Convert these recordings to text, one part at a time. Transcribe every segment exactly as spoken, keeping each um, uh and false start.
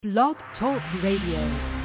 Blog Talk Radio.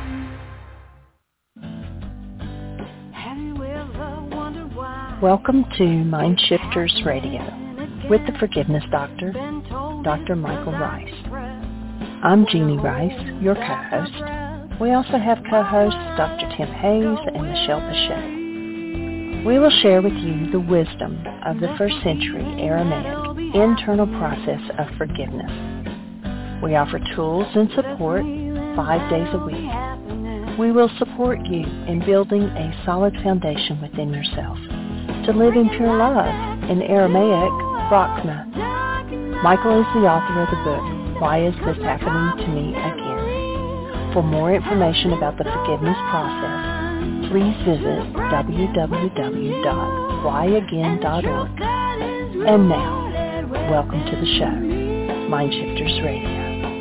Welcome to Mind Shifters Radio with the Forgiveness Doctor, Doctor Michael Rice. I'm Jeannie Rice, your co-host. We also have co-hosts Doctor Tim Hayes and Michelle Bechet. We will share with you the wisdom of the first century Aramaic internal process of forgiveness. We offer tools and support five days a week. We will support you in building a solid foundation within yourself to live in pure love, in Aramaic, Rachna. Michael is the author of the book, Why Is This Happening to Me Again? For more information about the forgiveness process, please visit w w w dot why again dot org. And now, welcome to the show, Mind Shifters Radio.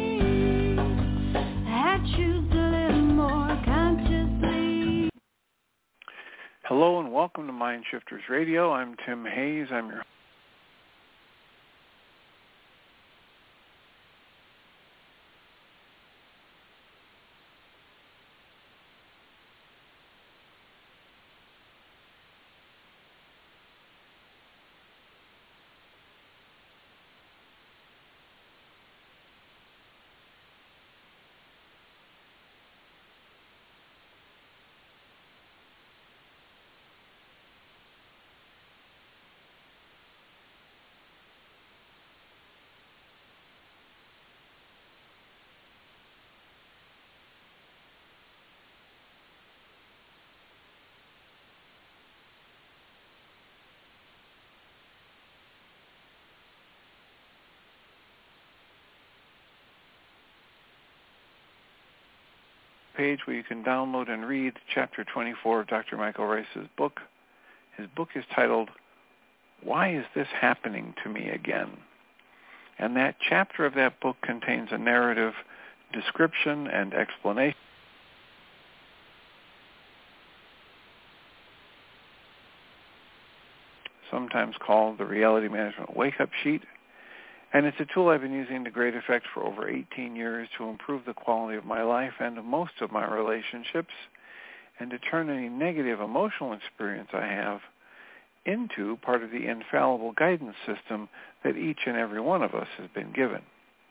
Hello and welcome to Mind Shifters Radio. I'm Tim Hayes. I'm your page where you can download and read Chapter twenty-four of Doctor Michael Rice's book. His book is titled, Why Is This Happening to Me Again? And that chapter of that book contains a narrative description and explanation, sometimes called the Reality Management Wake-Up Sheet. And it's a tool I've been using to great effect for over eighteen years to improve the quality of my life and of most of my relationships, and to turn any negative emotional experience I have into part of the infallible guidance system that each and every one of us has been given.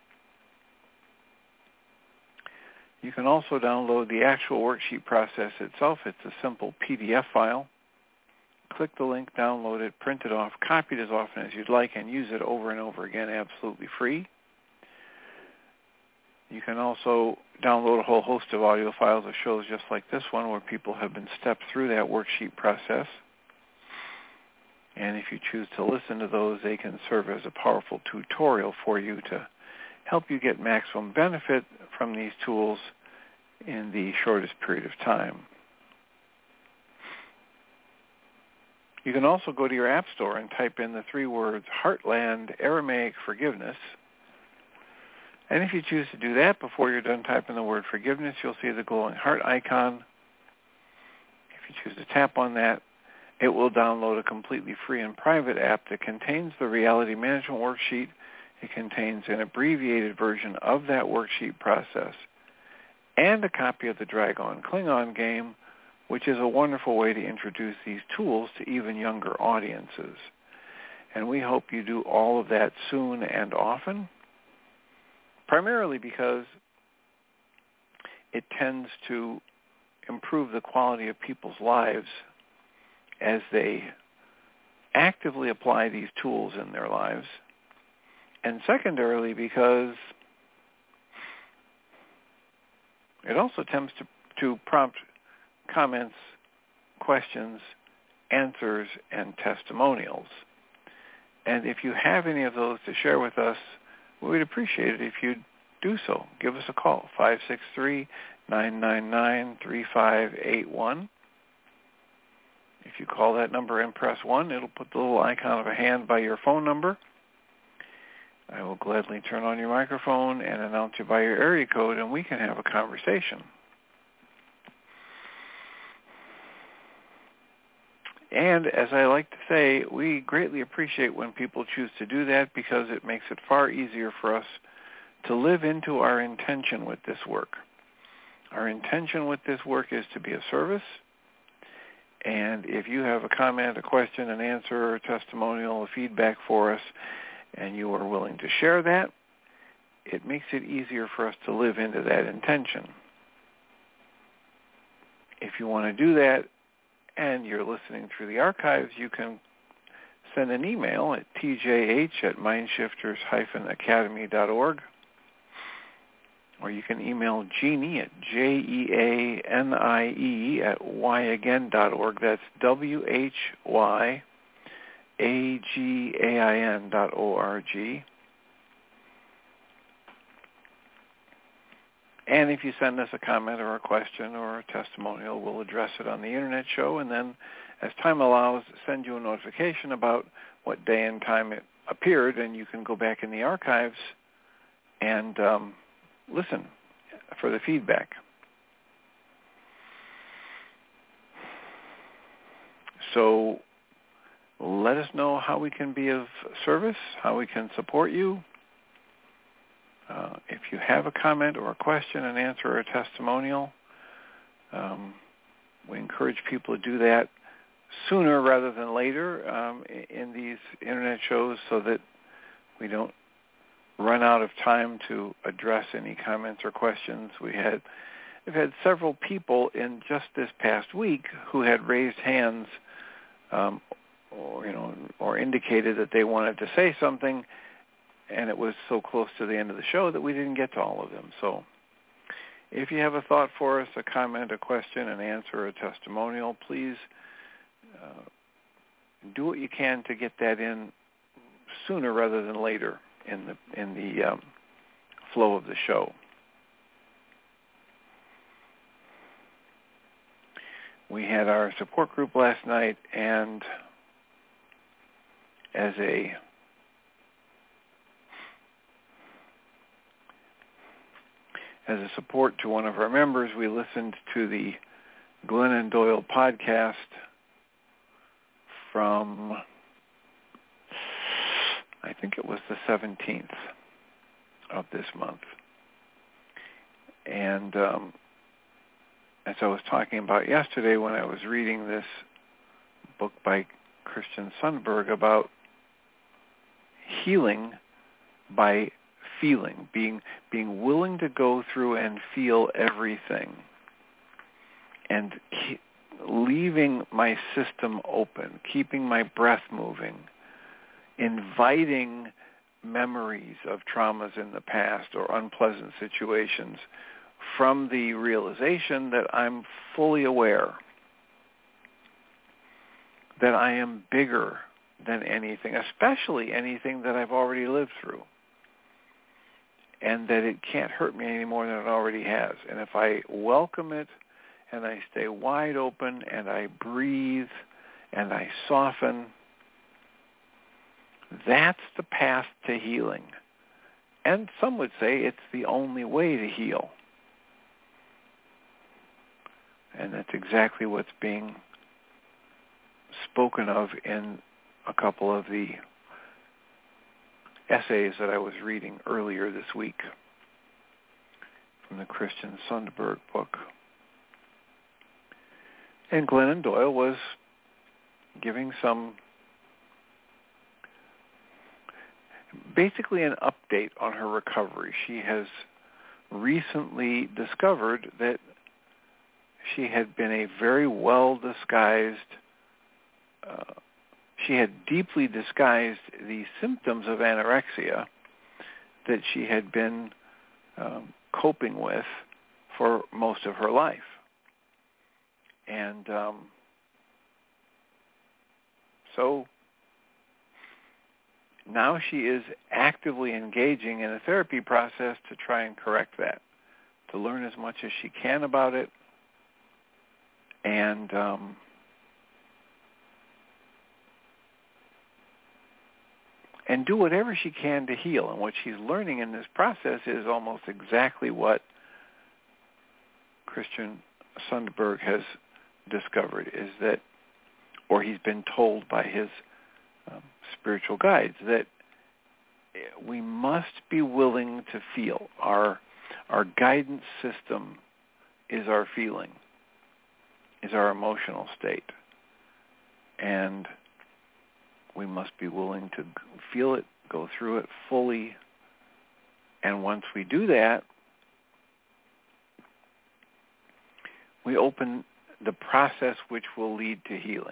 You can also download the actual worksheet process itself. It's a simple P D F file. Click the link, download it, print it off, copy it as often as you'd like, and use it over and over again absolutely free. You can also download a whole host of audio files of shows just like this one where people have been stepped through that worksheet process. And if you choose to listen to those, they can serve as a powerful tutorial for you to help you get maximum benefit from these tools in the shortest period of time. You can also go to your app store and type in the three words Heartland Aramaic Forgiveness. And if you choose to do that before you're done typing the word forgiveness, you'll see the glowing heart icon. If you choose to tap on that, it will download a completely free and private app that contains the Reality Management Worksheet. It contains an abbreviated version of that worksheet process and a copy of the Dragon Klingon game, which is a wonderful way to introduce these tools to even younger audiences. And we hope you do all of that soon and often, primarily because it tends to improve the quality of people's lives as they actively apply these tools in their lives, and secondarily because it also tends to, to prompt comments, questions, answers, and testimonials. And if you have any of those to share with us, we would appreciate it if you'd do so. Give us a call, five six three, nine nine nine, three five eight one. If you call that number and press one, it'll put the little icon of a hand by your phone number. I will gladly turn on your microphone and announce you by your area code, and we can have a conversation. And as I like to say, we greatly appreciate when people choose to do that because it makes it far easier for us to live into our intention with this work. Our intention with this work is to be of service. And if you have a comment, a question, an answer, a testimonial, a feedback for us, and you are willing to share that, it makes it easier for us to live into that intention. If you want to do that and you're listening through the archives, you can send an email at t j h at mindshifters dash academy dot org, or you can email Jeanie at J E A N I E at why again dot org. That's W H Y A G A I N dot O R G. And if you send us a comment or a question or a testimonial, we'll address it on the Internet show, and then as time allows, send you a notification about what day and time it appeared, and you can go back in the archives and um, listen for the feedback. So let us know how we can be of service, how we can support you. Uh, if you have a comment or a question, an answer, or a testimonial, um, we encourage people to do that sooner rather than later um, in these Internet shows so that we don't run out of time to address any comments or questions. We had, we've had several people in just this past week who had raised hands um, or, you know, or indicated that they wanted to say something, and it was so close to the end of the show that we didn't get to all of them. So if you have a thought for us, a comment, a question, an answer, a testimonial, please uh, do what you can to get that in sooner rather than later in the in the um, flow of the show. We had our support group last night, and as a As a support to one of our members, we listened to the Glennon Doyle podcast from, I think it was the seventeenth of this month. And um, as I was talking about yesterday when I was reading this book by Christian Sundberg about healing by feeling, being being willing to go through and feel everything, and ke- leaving my system open, keeping my breath moving, inviting memories of traumas in the past or unpleasant situations from the realization that I'm fully aware that I am bigger than anything, especially anything that I've already lived through, and that it can't hurt me any more than it already has. And if I welcome it and I stay wide open and I breathe and I soften, that's the path to healing. And some would say it's the only way to heal. And that's exactly what's being spoken of in a couple of the essays that I was reading earlier this week from the Christian Sundberg book. And Glennon Doyle was giving some, basically an update on her recovery. She has recently discovered that she had been a very well-disguised, uh, she had deeply disguised the symptoms of anorexia that she had been um, coping with for most of her life. And um, so now she is actively engaging in a therapy process to try and correct that, to learn as much as she can about it, and um, and do whatever she can to heal. And what she's learning in this process is almost exactly what Christian Sundberg has discovered, is that, or he's been told by his um, spiritual guides, that we must be willing to feel. Our our guidance system is our feeling, is our emotional state. And we must be willing to feel it, go through it fully. And once we do that, we open the process which will lead to healing.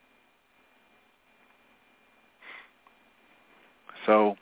So,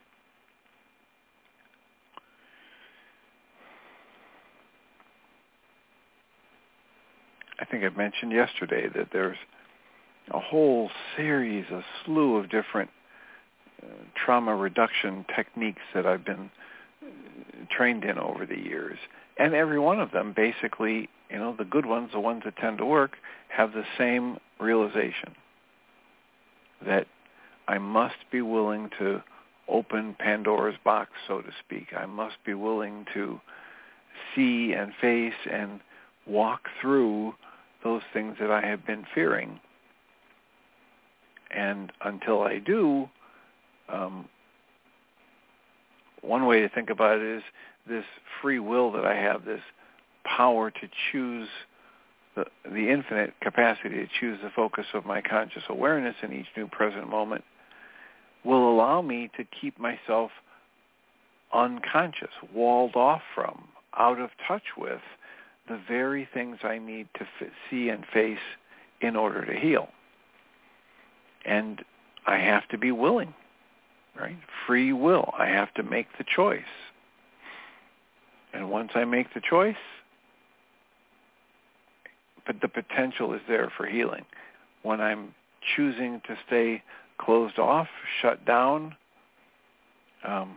I think I mentioned yesterday that there's a whole series, a slew of different uh, trauma reduction techniques that I've been uh, trained in over the years. And every one of them, basically, you know, the good ones, the ones that tend to work, have the same realization that I must be willing to open Pandora's box, so to speak. I must be willing to see and face and walk through those things that I have been fearing. And until I do, um, one way to think about it is this free will that I have, this power to choose the, the infinite capacity to choose the focus of my conscious awareness in each new present moment, will allow me to keep myself unconscious, walled off from, out of touch with the very things I need to f- see and face in order to heal. And I have to be willing, right? Free will. I have to make the choice. And once I make the choice, but the potential is there for healing. When I'm choosing to stay closed off, shut down, um,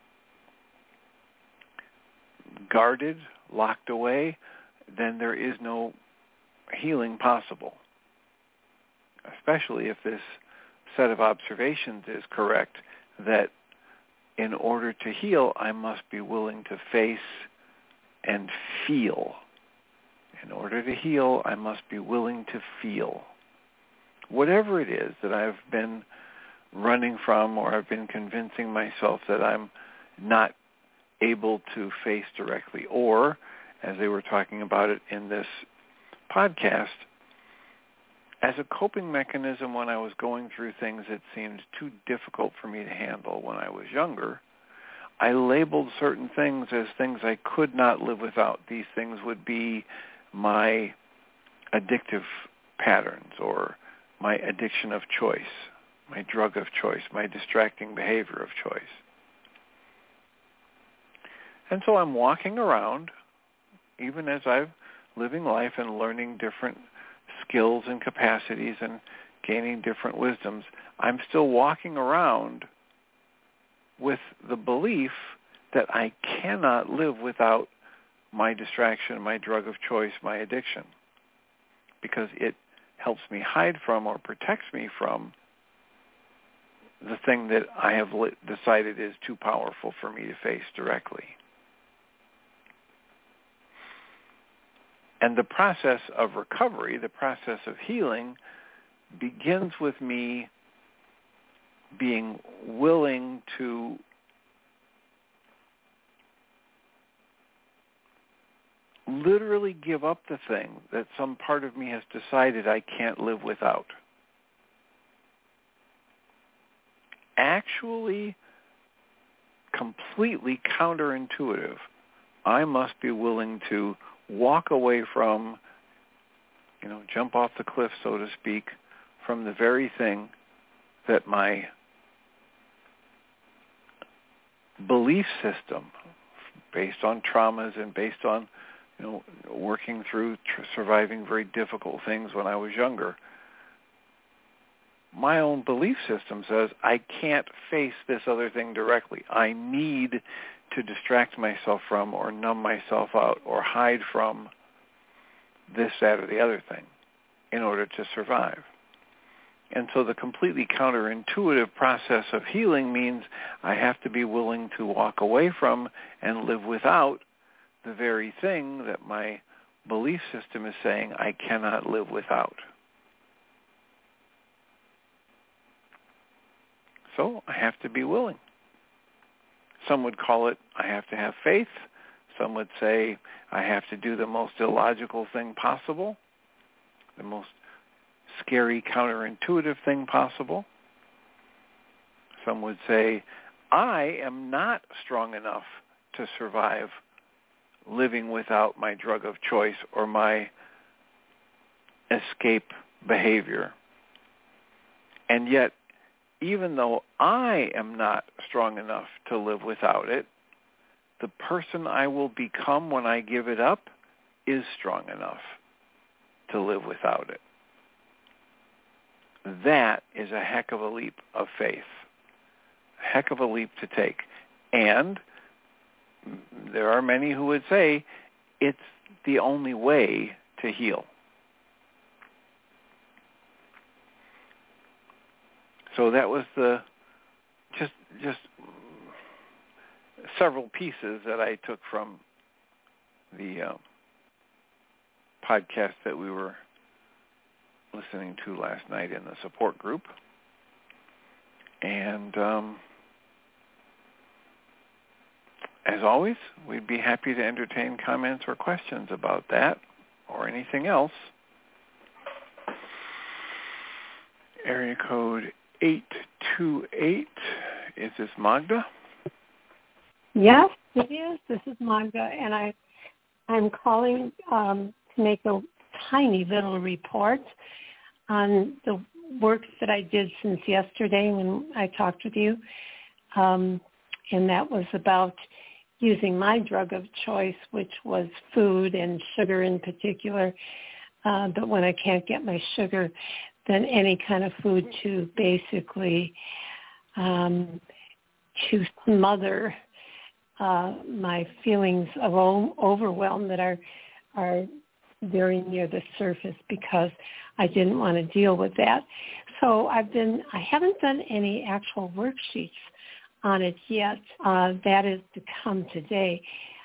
guarded, locked away, then there is no healing possible. Especially if this set of observations is correct, that in order to heal, I must be willing to face and feel. In order to heal, I must be willing to feel. Whatever it is that I've been running from, or I've been convincing myself that I'm not able to face directly, or, as they were talking about it in this podcast, as a coping mechanism when I was going through things that seemed too difficult for me to handle when I was younger, I labeled certain things as things I could not live without. These things would be my addictive patterns, or my addiction of choice, my drug of choice, my distracting behavior of choice. And so I'm walking around, even as I'm living life and learning different skills and capacities and gaining different wisdoms, I'm still walking around with the belief that I cannot live without my distraction, my drug of choice, my addiction, because it helps me hide from or protects me from the thing that I have decided is too powerful for me to face directly. And the process of recovery, the process of healing, begins with me being willing to literally give up the thing that some part of me has decided I can't live without. Actually, completely counterintuitive, I must be willing to walk away from, you know, jump off the cliff, so to speak, from the very thing that my belief system, based on traumas and based on, you know, working through tr- surviving very difficult things when I was younger, my own belief system says I can't face this other thing directly. I need to distract myself from, or numb myself out, or hide from this, that, or the other thing in order to survive. And so the completely counterintuitive process of healing means I have to be willing to walk away from and live without the very thing that my belief system is saying I cannot live without. So I have to be willing. some would call it, I have to have faith. Some would say, I have to do the most illogical thing possible, the most scary, counterintuitive thing possible. Some would say, I am not strong enough to survive living without my drug of choice or my escape behavior. And yet, even though I am not strong enough to live without it, the person I will become when I give it up is strong enough to live without it. That is a heck of a leap of faith, a heck of a leap to take. And there are many who would say it's the only way to heal. So that was the just just several pieces that I took from the uh, podcast that we were listening to last night in the support group. And um, as always, we'd be happy to entertain comments or questions about that or anything else. Area code eight two eight. Is this Magda? Yes, it is. This is Magda, and I, I'm calling um, to make a tiny little report on the work that I did since yesterday when I talked with you, um, and that was about using my drug of choice, which was food and sugar in particular. Uh, but when I can't get my sugar, then any kind of food to basically um, to smother uh, my feelings of o- overwhelm that are are very near the surface, because I didn't want to deal with that. So I've been I haven't done any actual worksheets on it yet. Uh, that is to come today.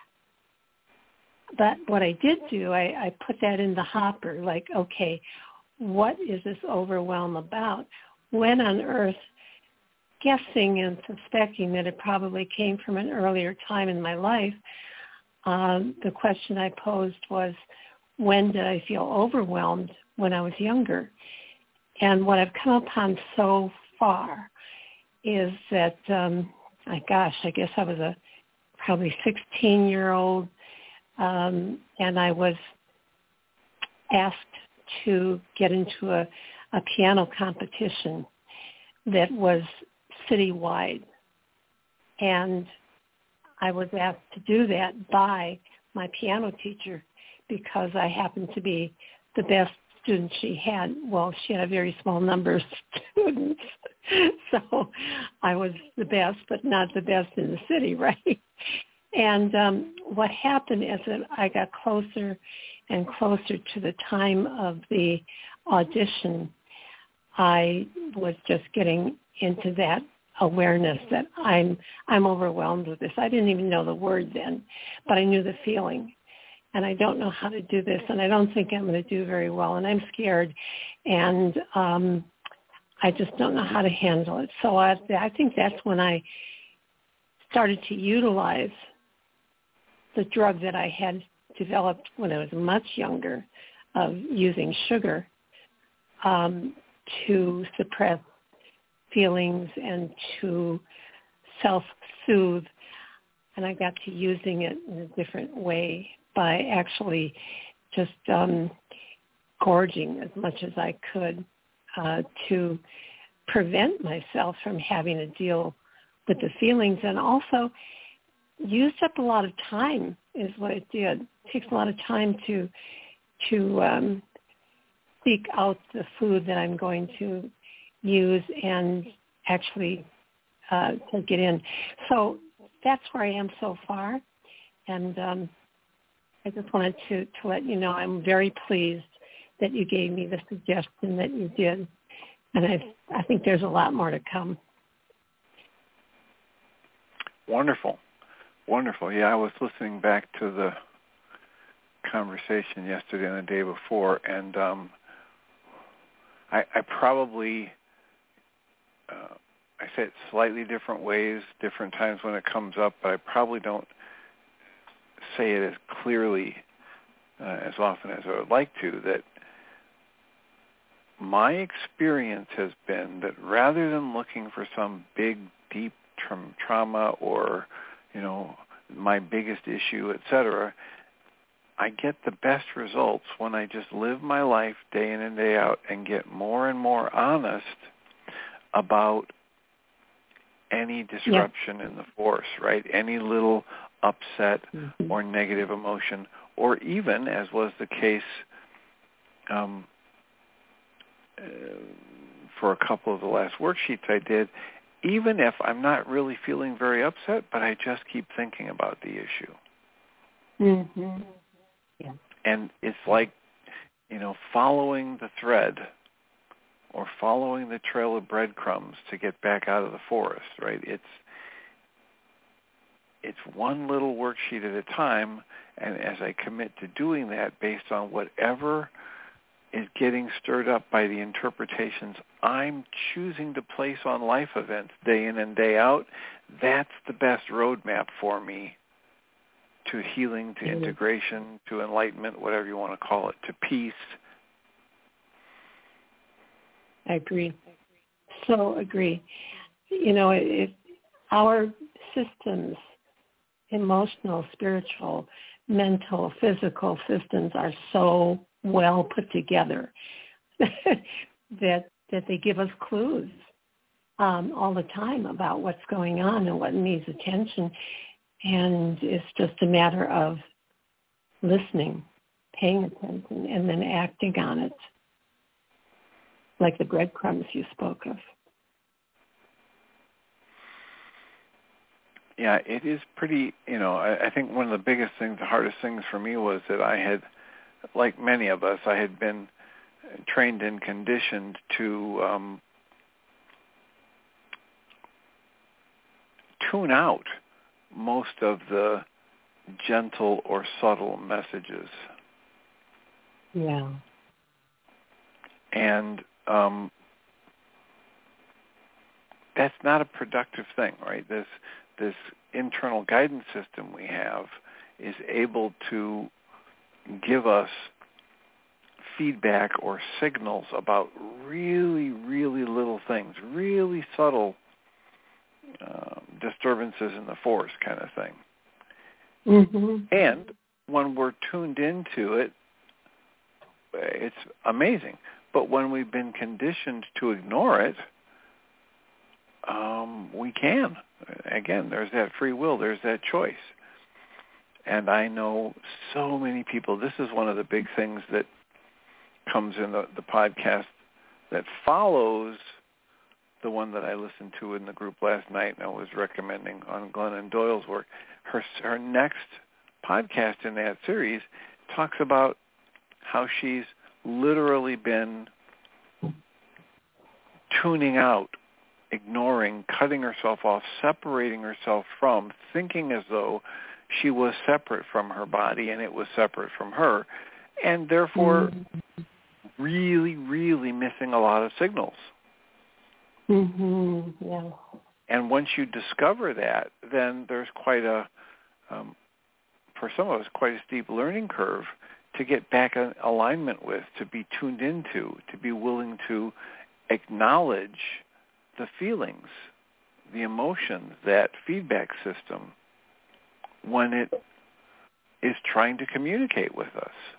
But what I did do, I, I put that in the hopper, like, okay, what is this overwhelm about? When on earth, guessing and suspecting that it probably came from an earlier time in my life, um, the question I posed was, when did I feel overwhelmed when I was younger? And what I've come upon so far is that, um, my gosh, I guess I was a probably sixteen-year-old, um, and I was asked to get into a, a piano competition that was citywide. And I was asked to do that by my piano teacher because I happened to be the best student she had. Well, she had a very small number of students. So I was the best, but not the best in the city, right? And um, what happened is that I got closer and closer to the time of the audition. I was just getting into that awareness that I'm I'm overwhelmed with this. I didn't even know the word then, but I knew the feeling. And I don't know how to do this, and I don't think I'm going to do very well, and I'm scared, and um, I just don't know how to handle it. So I, I think that's when I started to utilize the drug that I had developed when I was much younger, of using sugar um, to suppress feelings and to self-soothe. And I got to using it in a different way by actually just um, gorging as much as I could uh, to prevent myself from having to deal with the feelings, and also used up a lot of time is what it did. It takes a lot of time to to um, seek out the food that I'm going to use and actually uh, take it in. So that's where I am so far, and um, I just wanted to, to let you know I'm very pleased that you gave me the suggestion that you did, and I I think there's a lot more to come. Wonderful. Wonderful. Yeah, I was listening back to the conversation yesterday and the day before, and um, I, I probably, uh, I say it slightly different ways, different times when it comes up, but I probably don't say it as clearly uh, as often as I would like to, that my experience has been that rather than looking for some big, deep tra- trauma or, you know, my biggest issue, et cetera, I get the best results when I just live my life day in and day out and get more and more honest about any disruption yeah. in the force, right? Any little upset mm-hmm. or negative emotion, or even, as was the case um, uh, for a couple of the last worksheets I did, even if I'm not really feeling very upset, but I just keep thinking about the issue. Mm-hmm. Yeah. And it's like, you know, following the thread or following the trail of breadcrumbs to get back out of the forest, right? It's it's one little worksheet at a time, and as I commit to doing that based on whatever is getting stirred up by the interpretations I'm choosing to place on life events day in and day out, that's the best roadmap for me to healing, to mm-hmm. integration, to enlightenment, whatever you want to call it, to peace. I agree. So agree. You know, it, it, our systems, emotional, spiritual, mental, physical systems are so well put together that that they give us clues um, all the time about what's going on and what needs attention. And it's just a matter of listening, paying attention, and then acting on it, like the breadcrumbs you spoke of. Yeah, it is pretty, you know, I, I think one of the biggest things, the hardest things for me was that I had, like many of us, I had been trained and conditioned to um, tune out most of the gentle or subtle messages. Yeah. And um, that's not a productive thing, right? This this internal guidance system we have is able to give us feedback or signals about really, really little things, really subtle uh, disturbances in the force kind of thing. Mm-hmm. And when we're tuned into it, it's amazing. But when we've been conditioned to ignore it, um, we can. Again, there's that free will, there's that choice. And I know so many people, this is one of the big things that comes in the, the podcast that follows the one that I listened to in the group last night and I was recommending on Glennon Doyle's work. Her, her next podcast in that series talks about how she's literally been tuning out, ignoring, cutting herself off, separating herself from, thinking as though she was separate from her body and it was separate from her, and therefore mm-hmm. really, really missing a lot of signals. Mm-hmm. Yeah. And once you discover that, then there's quite a, um, for some of us, quite a steep learning curve to get back in alignment with, to be tuned into, to be willing to acknowledge the feelings, the emotions, that feedback system when it is trying to communicate with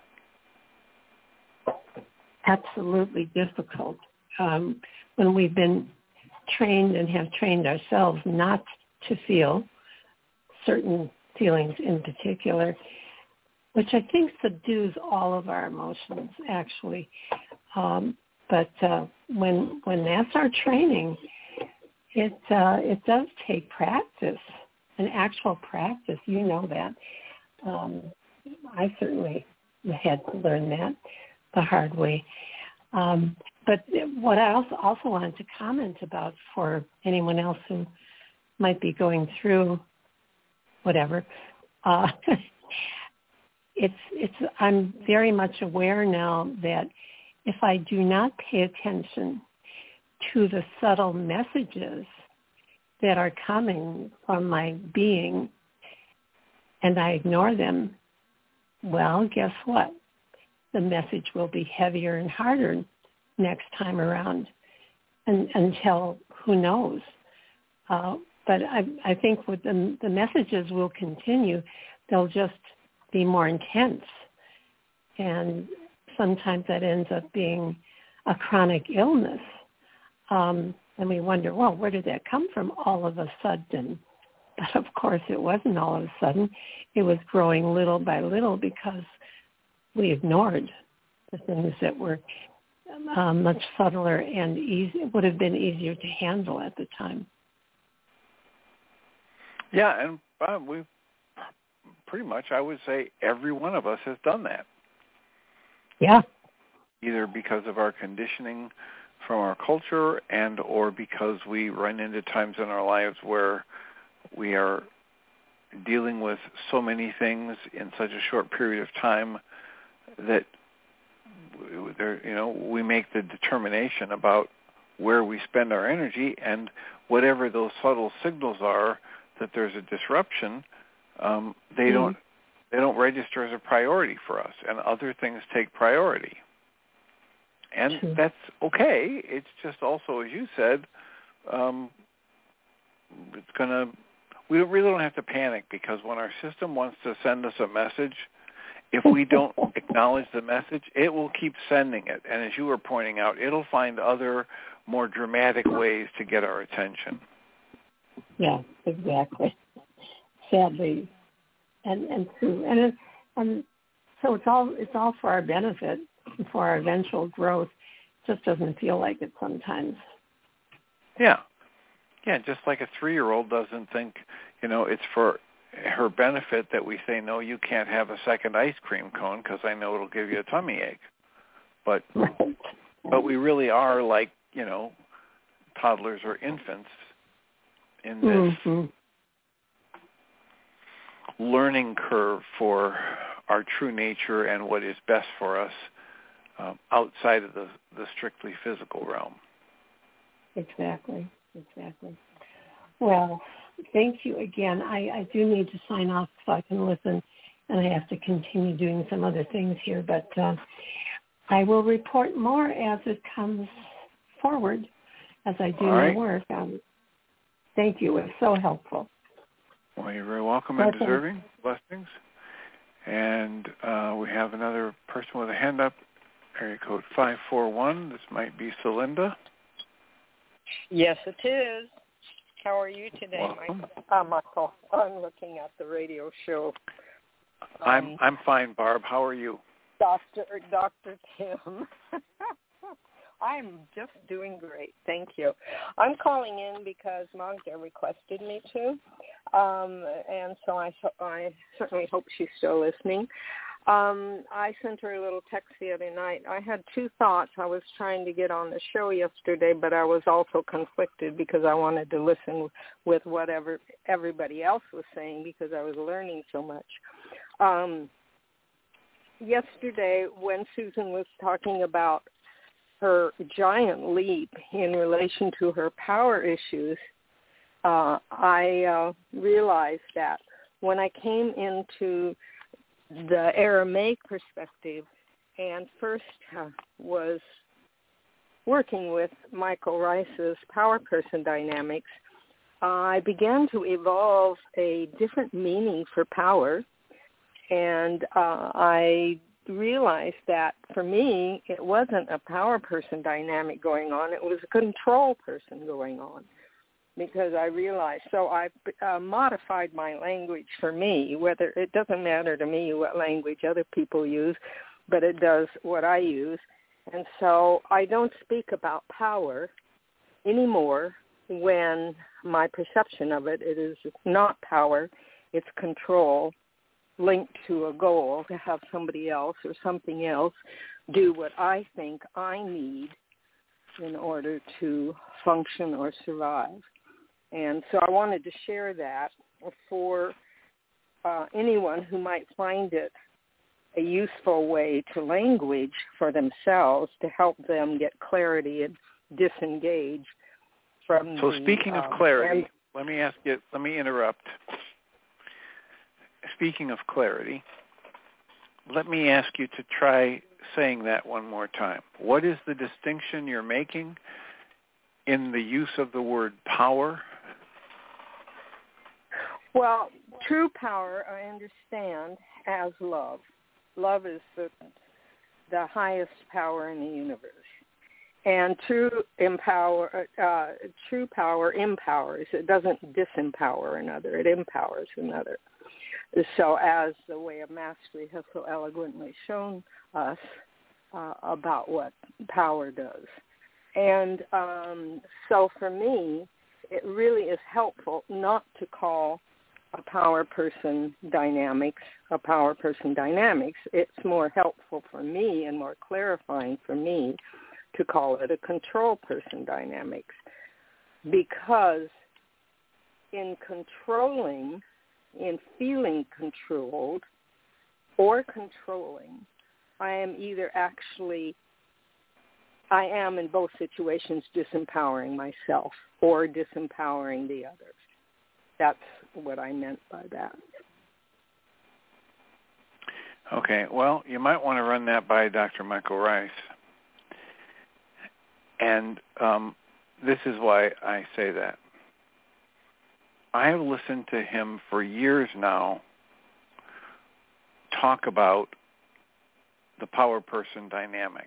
us. Absolutely difficult. Um, when we've been trained and have trained ourselves not to feel certain feelings in particular, which I think subdues all of our emotions, actually. Um, but uh, when when that's our training, it uh, it does take practice, an actual practice. You know that. Um, I certainly had to learn that the hard way. Um, but what I also, also wanted to comment about for anyone else who might be going through whatever, uh, it's it's. I'm very much aware now that if I do not pay attention to the subtle messages that are coming from my being and I ignore them, well, guess what? The message will be heavier and harder next time around, and until who knows. Uh, but I, I think with the, the messages will continue. They'll just be more intense. And sometimes that ends up being a chronic illness. Um, and we wonder, well, where did that come from all of a sudden? But of course it wasn't all of a sudden. It was growing little by little because we ignored the things that were um, much subtler and easy, would have been easier to handle at the time. Yeah, and uh, we pretty much, I would say, every one of us has done that. Yeah. Either because of our conditioning from our culture and or because we run into times in our lives where we are dealing with so many things in such a short period of time that there, you know, we make the determination about where we spend our energy, and whatever those subtle signals are that there's a disruption, um, they mm-hmm. don't they don't register as a priority for us, and other things take priority. And True. That's okay. It's just also, as you said, um, it's gonna. We really don't have to panic, because when our system wants to send us a message, if we don't acknowledge the message, it will keep sending it. And as you were pointing out, it'll find other more dramatic ways to get our attention. Yeah, exactly. Sadly, and and true, and it, and so it's all it's all for our benefit, for our eventual growth. It just doesn't feel like it sometimes. Yeah, yeah. Just like a three-year-old doesn't think, you know, it's for her benefit that we say, no, you can't have a second ice cream cone because I know it'll give you a tummy ache. But right. but we really are like, you know, toddlers or infants in this mm-hmm. learning curve for our true nature and what is best for us um, outside of the, the strictly physical realm. Exactly, exactly. Well, thank you again. I, I do need to sign off so I can listen, and I have to continue doing some other things here, but uh, I will report more as it comes forward as I do All my right. work. Um, thank you. It was so helpful. Well, you're very welcome and deserving. Blessings. And uh, we have another person with a hand up, area code five four one. This might be Celinda. Yes, it is. How are you today, Welcome. Michael? Uh, Michael, I'm looking at the radio show. Um, I'm I'm fine, Barb. How are you? Doctor Doctor Tim. I'm just doing great, thank you. I'm calling in because Magda requested me to, um, and so I, I certainly hope she's still listening. Um, I sent her a little text the other night. I had two thoughts. I was trying to get on the show yesterday, but I was also conflicted because I wanted to listen with whatever everybody else was saying because I was learning so much. Um, yesterday, when Susan was talking about her giant leap in relation to her power issues, uh, I uh, realized that when I came into the Aramaic perspective and first uh, was working with Michael Rice's power person dynamics, uh, I began to evolve a different meaning for power, and uh, I realized that for me it wasn't a power person dynamic going on, it was a control person going on, because I realized, so I uh, modified my language for me, whether it doesn't matter to me what language other people use, but it does what I use. And so I don't speak about power anymore when my perception of it, it is not power, it's control linked to a goal to have somebody else or something else do what I think I need in order to function or survive. And so I wanted to share that for uh, anyone who might find it a useful way to language for themselves to help them get clarity and disengage from So the, speaking of uh, clarity, let me ask you, let me interrupt. Speaking of clarity, let me ask you to try saying that one more time. What is the distinction you're making in the use of the word power? Well, true power I understand as love. Love is the, the highest power in the universe. And true empower, uh, true power empowers. It doesn't disempower another. It empowers another. So as the Way of Mastery has so eloquently shown us uh, about what power does. And um, so for me, it really is helpful not to call a power person dynamics a power person dynamics. It's more helpful for me and more clarifying for me to call it a control person dynamics, because in controlling, in feeling controlled or controlling, I am either actually, I am in both situations disempowering myself or disempowering the others. That's what I meant by that. Okay, well, you might want to run that by Doctor Michael Ryce. And um, this is why I say that. I have listened to him for years now talk about the power person dynamic.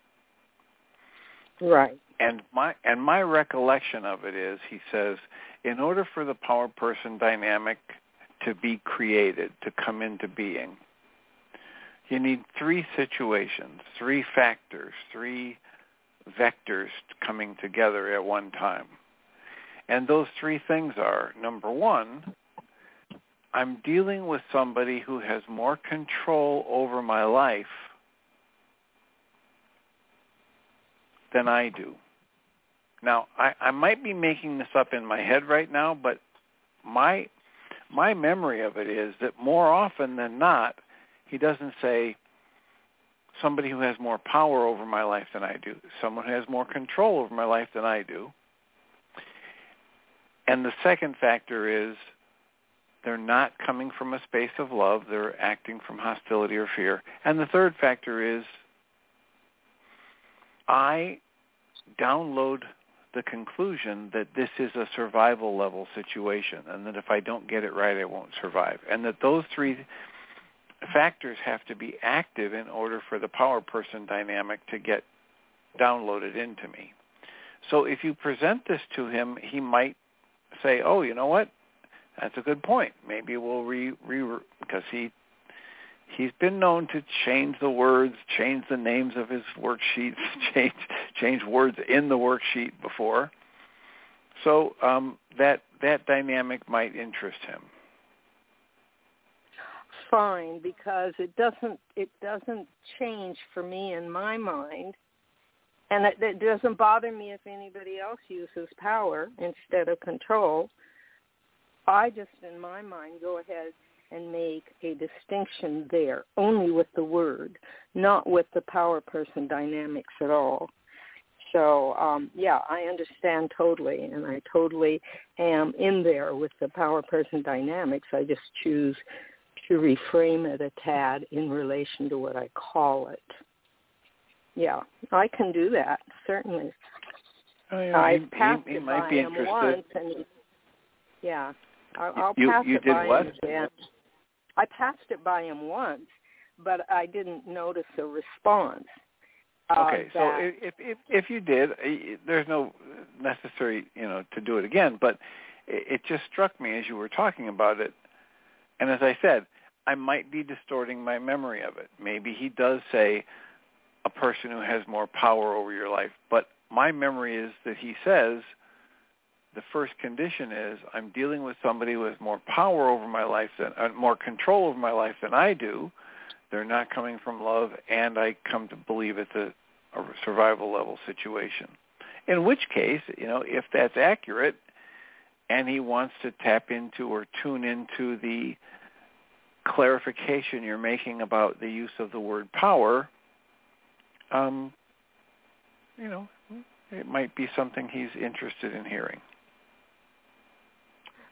Right. And my and my recollection of it is, he says, in order for the power person dynamic to be created, to come into being, you need three situations, three factors, three vectors coming together at one time. And those three things are, number one, I'm dealing with somebody who has more control over my life than I do. Now, I, I might be making this up in my head right now, but my my memory of it is that more often than not, he doesn't say somebody who has more power over my life than I do, someone who has more control over my life than I do. And the second factor is they're not coming from a space of love, they're acting from hostility or fear. And the third factor is I download the conclusion that this is a survival level situation and that if I don't get it right, I won't survive. And that those three factors have to be active in order for the power person dynamic to get downloaded into me. So if you present this to him, he might say, oh, you know what? That's a good point. Maybe we'll re, re because he he's been known to change the words, change the names of his worksheets, change change words in the worksheet before. So um, that that dynamic might interest him. Fine, because it doesn't it doesn't change for me in my mind, and it, it doesn't bother me if anybody else uses power instead of control. I just, in my mind, go ahead and make a distinction there, only with the word, not with the power person dynamics at all. So, um, yeah, I understand totally, and I totally am in there with the power person dynamics. I just choose to reframe it a tad in relation to what I call it. Yeah, I can do that, certainly. Oh, yeah, I he, passed he, he it might by be him interested. once, and he, yeah, I'll, I'll you, pass you it did by what? him again. I passed it by him once, but I didn't notice a response. Uh, okay, so that, if, if if you did, there's no necessary, you know, to do it again. But it, it just struck me as you were talking about it, and as I said, I might be distorting my memory of it. Maybe he does say a person who has more power over your life, but my memory is that he says the first condition is I'm dealing with somebody who has more power over my life than, uh, more control over my life than I do. They're not coming from love, and I come to believe it's a, a survival level situation. In which case, you know, if that's accurate, and he wants to tap into or tune into the clarification you're making about the use of the word power, um, you know, it might be something he's interested in hearing.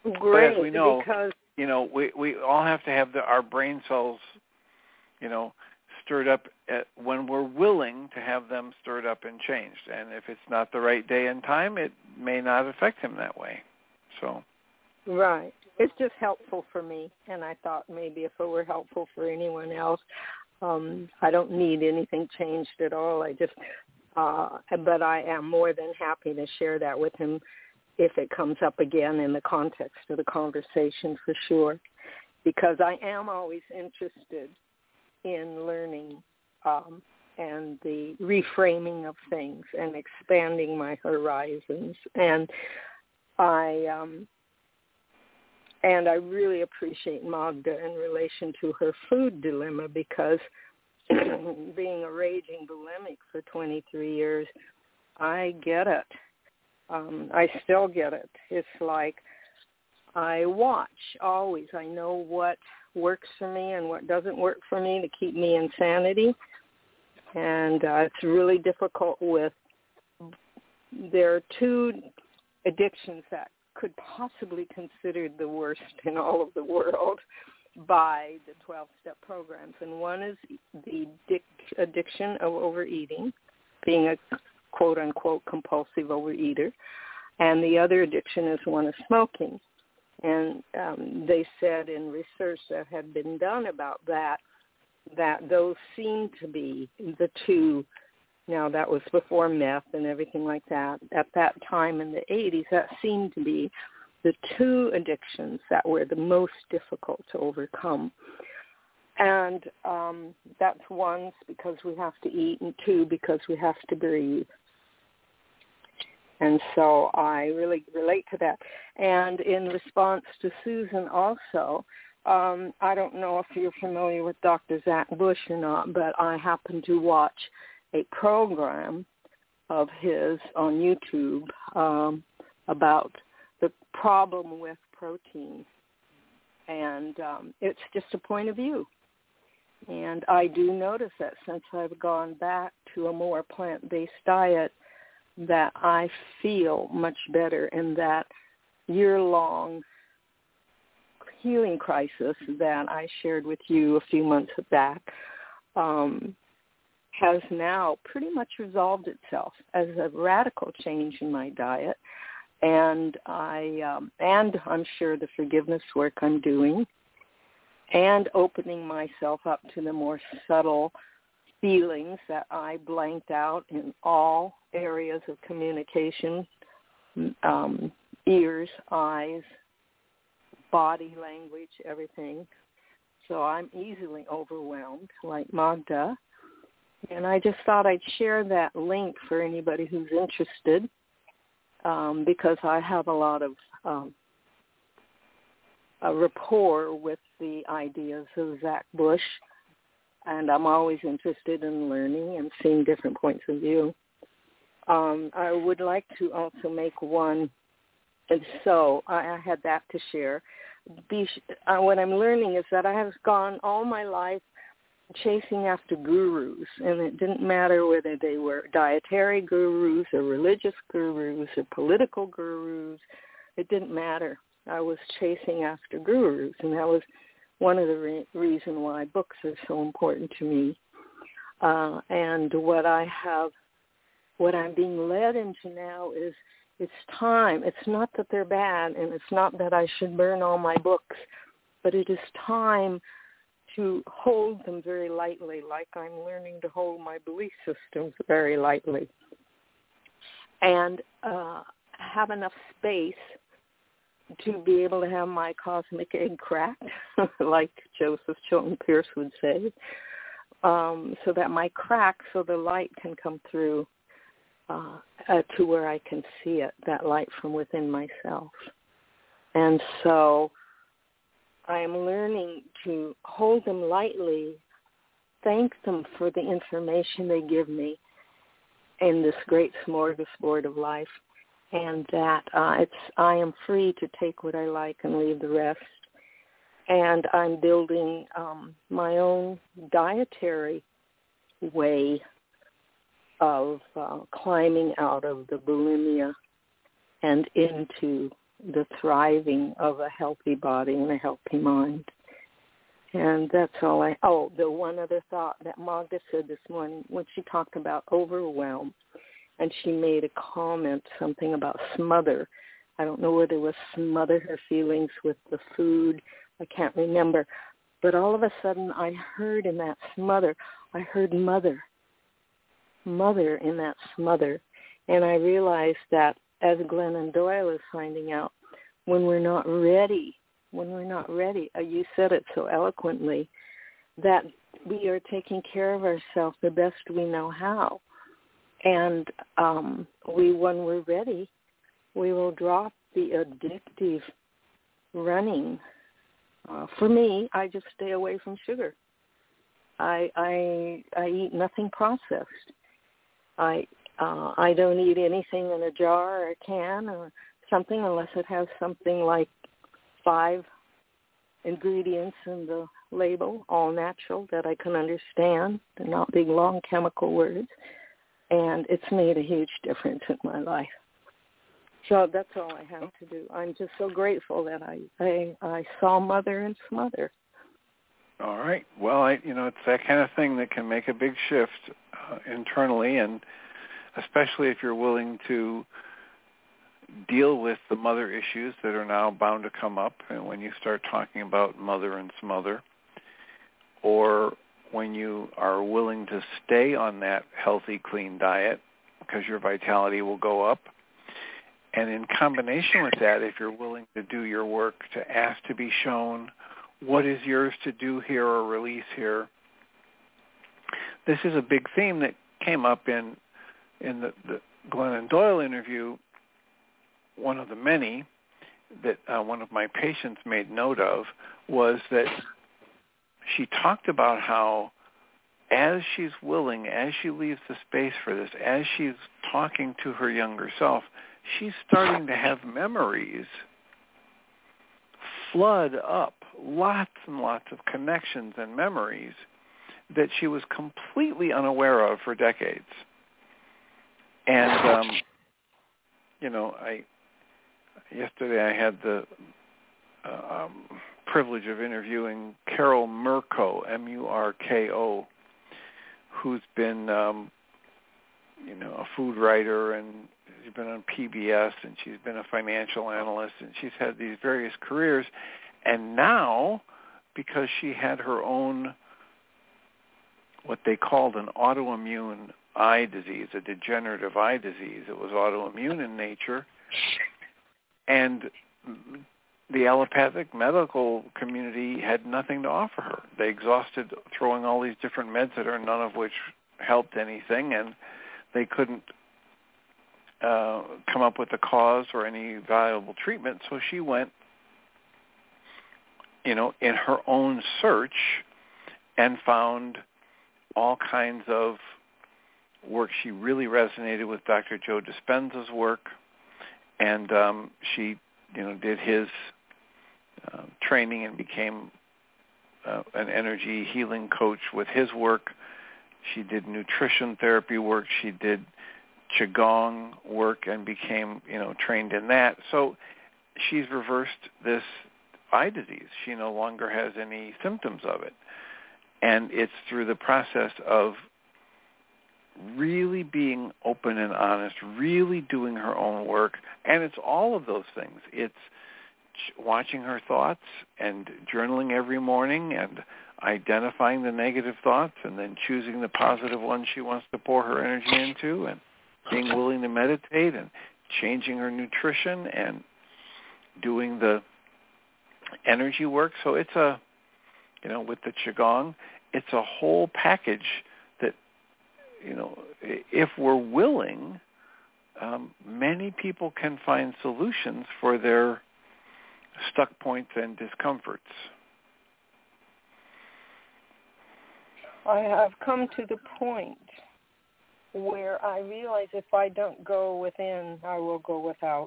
Great, but as we know, because you know, we, we all have to have the, our brain cells, you know, stirred up at, when we're willing to have them stirred up and changed. And if it's not the right day and time, it may not affect him that way. So, right. It's just helpful for me, and I thought maybe if it were helpful for anyone else, um, I don't need anything changed at all. I just, uh, but I am more than happy to share that with him if it comes up again in the context of the conversation, for sure, because I am always interested in learning um, and the reframing of things and expanding my horizons. And I um, and I really appreciate Magda in relation to her food dilemma, because being a raging bulimic for twenty-three years, I get it. Um, I still get it. It's like I watch always. I know what works for me and what doesn't work for me to keep me in sanity. And uh, it's really difficult with, there are two addictions that could possibly considered the worst in all of the world by the twelve-step programs. And one is the addic- addiction of overeating, being a quote-unquote compulsive overeater. And the other addiction is one of smoking. And um, they said in research that had been done about that, that those seem to be the two. Now, that was before meth and everything like that. At that time in the eighties, that seemed to be the two addictions that were the most difficult to overcome. And um, that's one, because we have to eat, and two, because we have to breathe. And so I really relate to that. And in response to Susan also, um, I don't know if you're familiar with Doctor Zach Bush or not, but I happened to watch a program of his on YouTube um, about the problem with protein. And um, it's just a point of view. And I do notice that since I've gone back to a more plant-based diet, that I feel much better, and that year-long healing crisis that I shared with you a few months back um, has now pretty much resolved itself as a radical change in my diet. And I um, and I'm sure the forgiveness work I'm doing, and opening myself up to the more subtle feelings that I blanked out in all areas of communication, um, ears, eyes, body language, everything. So I'm easily overwhelmed, like Magda. And I just thought I'd share that link for anybody who's interested, um, because I have a lot of um, a rapport with the ideas of Zach Bush, and I'm always interested in learning and seeing different points of view. Um, I would like to also make one, and so I, I had that to share. Be, uh, what I'm learning is that I have gone all my life chasing after gurus, and it didn't matter whether they were dietary gurus or religious gurus or political gurus. It didn't matter. I was chasing after gurus, and that was one of the re- reasons why books are so important to me. Uh, and what I have, what I'm being led into now is it's time. It's not that they're bad, and it's not that I should burn all my books, but it is time to hold them very lightly, like I'm learning to hold my belief systems very lightly, and uh, have enough space to be able to have my cosmic egg cracked, like Joseph Chilton Pierce would say, um, so that my crack, so the light can come through uh, uh, to where I can see it, that light from within myself. And so I am learning to hold them lightly, thank them for the information they give me in this great smorgasbord of life, and that uh, it's I am free to take what I like and leave the rest. And I'm building um, my own dietary way of uh, climbing out of the bulimia and into the thriving of a healthy body and a healthy mind. And that's all I, oh, the one other thought that Magda said this morning when she talked about overwhelm, and she made a comment, something about smother. I don't know whether it was smother her feelings with the food. I can't remember. But all of a sudden I heard in that smother, I heard mother, mother in that smother. And I realized that, as Glennon Doyle is finding out, when we're not ready, when we're not ready, uh, you said it so eloquently, that we are taking care of ourselves the best we know how. And um, we, when we're ready, we will drop the addictive running. Uh, for me, I just stay away from sugar. I I I eat nothing processed. I uh, I don't eat anything in a jar or a can or something unless it has something like five ingredients in the label, all natural, that I can understand. They're not big, long chemical words. And it's made a huge difference in my life. So that's all I have to do. I'm just so grateful that I I, I saw mother and smother. All right. Well, I, you know, it's that kind of thing that can make a big shift uh, internally, and especially if you're willing to deal with the mother issues that are now bound to come up, and when you start talking about mother and smother, or when you are willing to stay on that healthy, clean diet, because your vitality will go up. And in combination with that, if you're willing to do your work, to ask to be shown what is yours to do here or release here. This is a big theme that came up in in the, the Glennon Doyle interview. One of the many that uh, one of my patients made note of was that she talked about how as she's willing, as she leaves the space for this, as she's talking to her younger self, she's starting to have memories flood up, lots and lots of connections and memories that she was completely unaware of for decades. And, um, you know, I yesterday I had the uh, um, privilege of interviewing Carol Murko, M U R K O, who's been, um, you know, a food writer, and she's been on P B S, and she's been a financial analyst, and she's had these various careers. And now, because she had her own, what they called an autoimmune eye disease, a degenerative eye disease, it was autoimmune in nature, and the allopathic medical community had nothing to offer her. They exhausted throwing all these different meds at her, none of which helped anything, and they couldn't uh, come up with a cause or any valuable treatment. So she went, you know, in her own search and found all kinds of work. She really resonated with Doctor Joe Dispenza's work, and um, she, you know, did his uh, training and became uh, an energy healing coach with his work. She did nutrition therapy work. She did Qigong work and became, you know, trained in that. So she's reversed this eye disease. She no longer has any symptoms of it. And it's through the process of really being open and honest, really doing her own work. And it's all of those things. It's watching her thoughts and journaling every morning and identifying the negative thoughts and then choosing the positive ones she wants to pour her energy into, and being willing to meditate and changing her nutrition and doing the energy work. So it's a, you know, with the Qigong, it's a whole package that, you know, if we're willing, um, many people can find solutions for their stuck points and discomforts. I have come to the point where I realize if I don't go within, I will go without.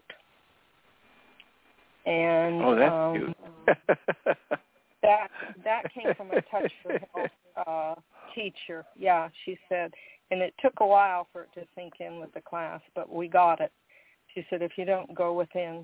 And oh, that's um, cute. that that came from a Touch for Health uh, teacher. Yeah, she said, and it took a while for it to sink in with the class, but we got it. She said, if you don't go within,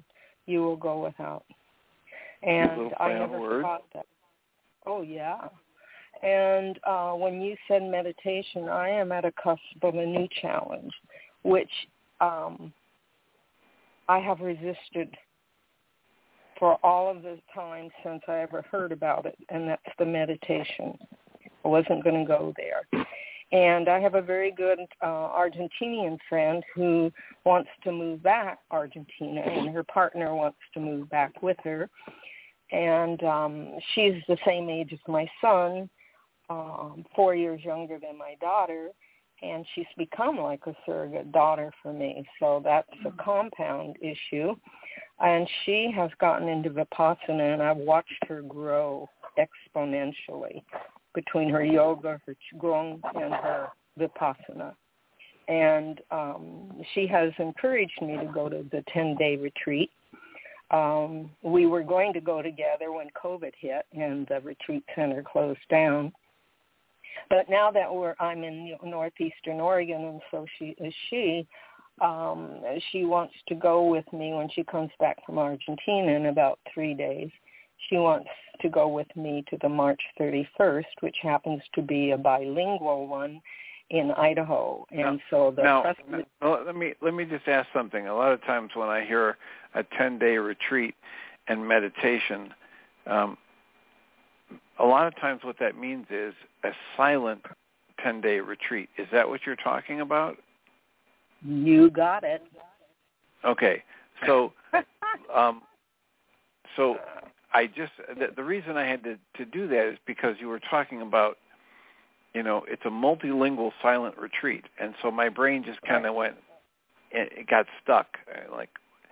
you will go without. And I never forgot that. Oh, yeah. And uh, when you said meditation, I am at a cusp of a new challenge, which um, I have resisted for all of the time since I ever heard about it, and that's the meditation. I wasn't going to go there. And I have a very good uh, Argentinian friend who wants to move back Argentina, and her partner wants to move back with her. And um, she's the same age as my son, um, four years younger than my daughter, and she's become like a surrogate daughter for me. So that's a compound issue. And she has gotten into Vipassana, and I've watched her grow exponentially between her yoga, her Qigong, and her Vipassana. And um, she has encouraged me to go to the ten-day retreat. Um, we were going to go together when COVID hit and the retreat center closed down. But now that we're, I'm in northeastern Oregon, and so she is she, um, she wants to go with me when she comes back from Argentina in about three days. She wants to go with me to the March thirty-first, which happens to be a bilingual one in Idaho. And now, so the now, president... now, let me let me just ask something. A lot of times when I hear a ten-day retreat and meditation, um, a lot of times what that means is a silent ten-day retreat. Is that what you're talking about? You got it. Okay. So, um, so I just, the, the reason I had to, to do that is because you were talking about, you know, it's a multilingual silent retreat. And so my brain just kind of went, it, it got stuck. Like,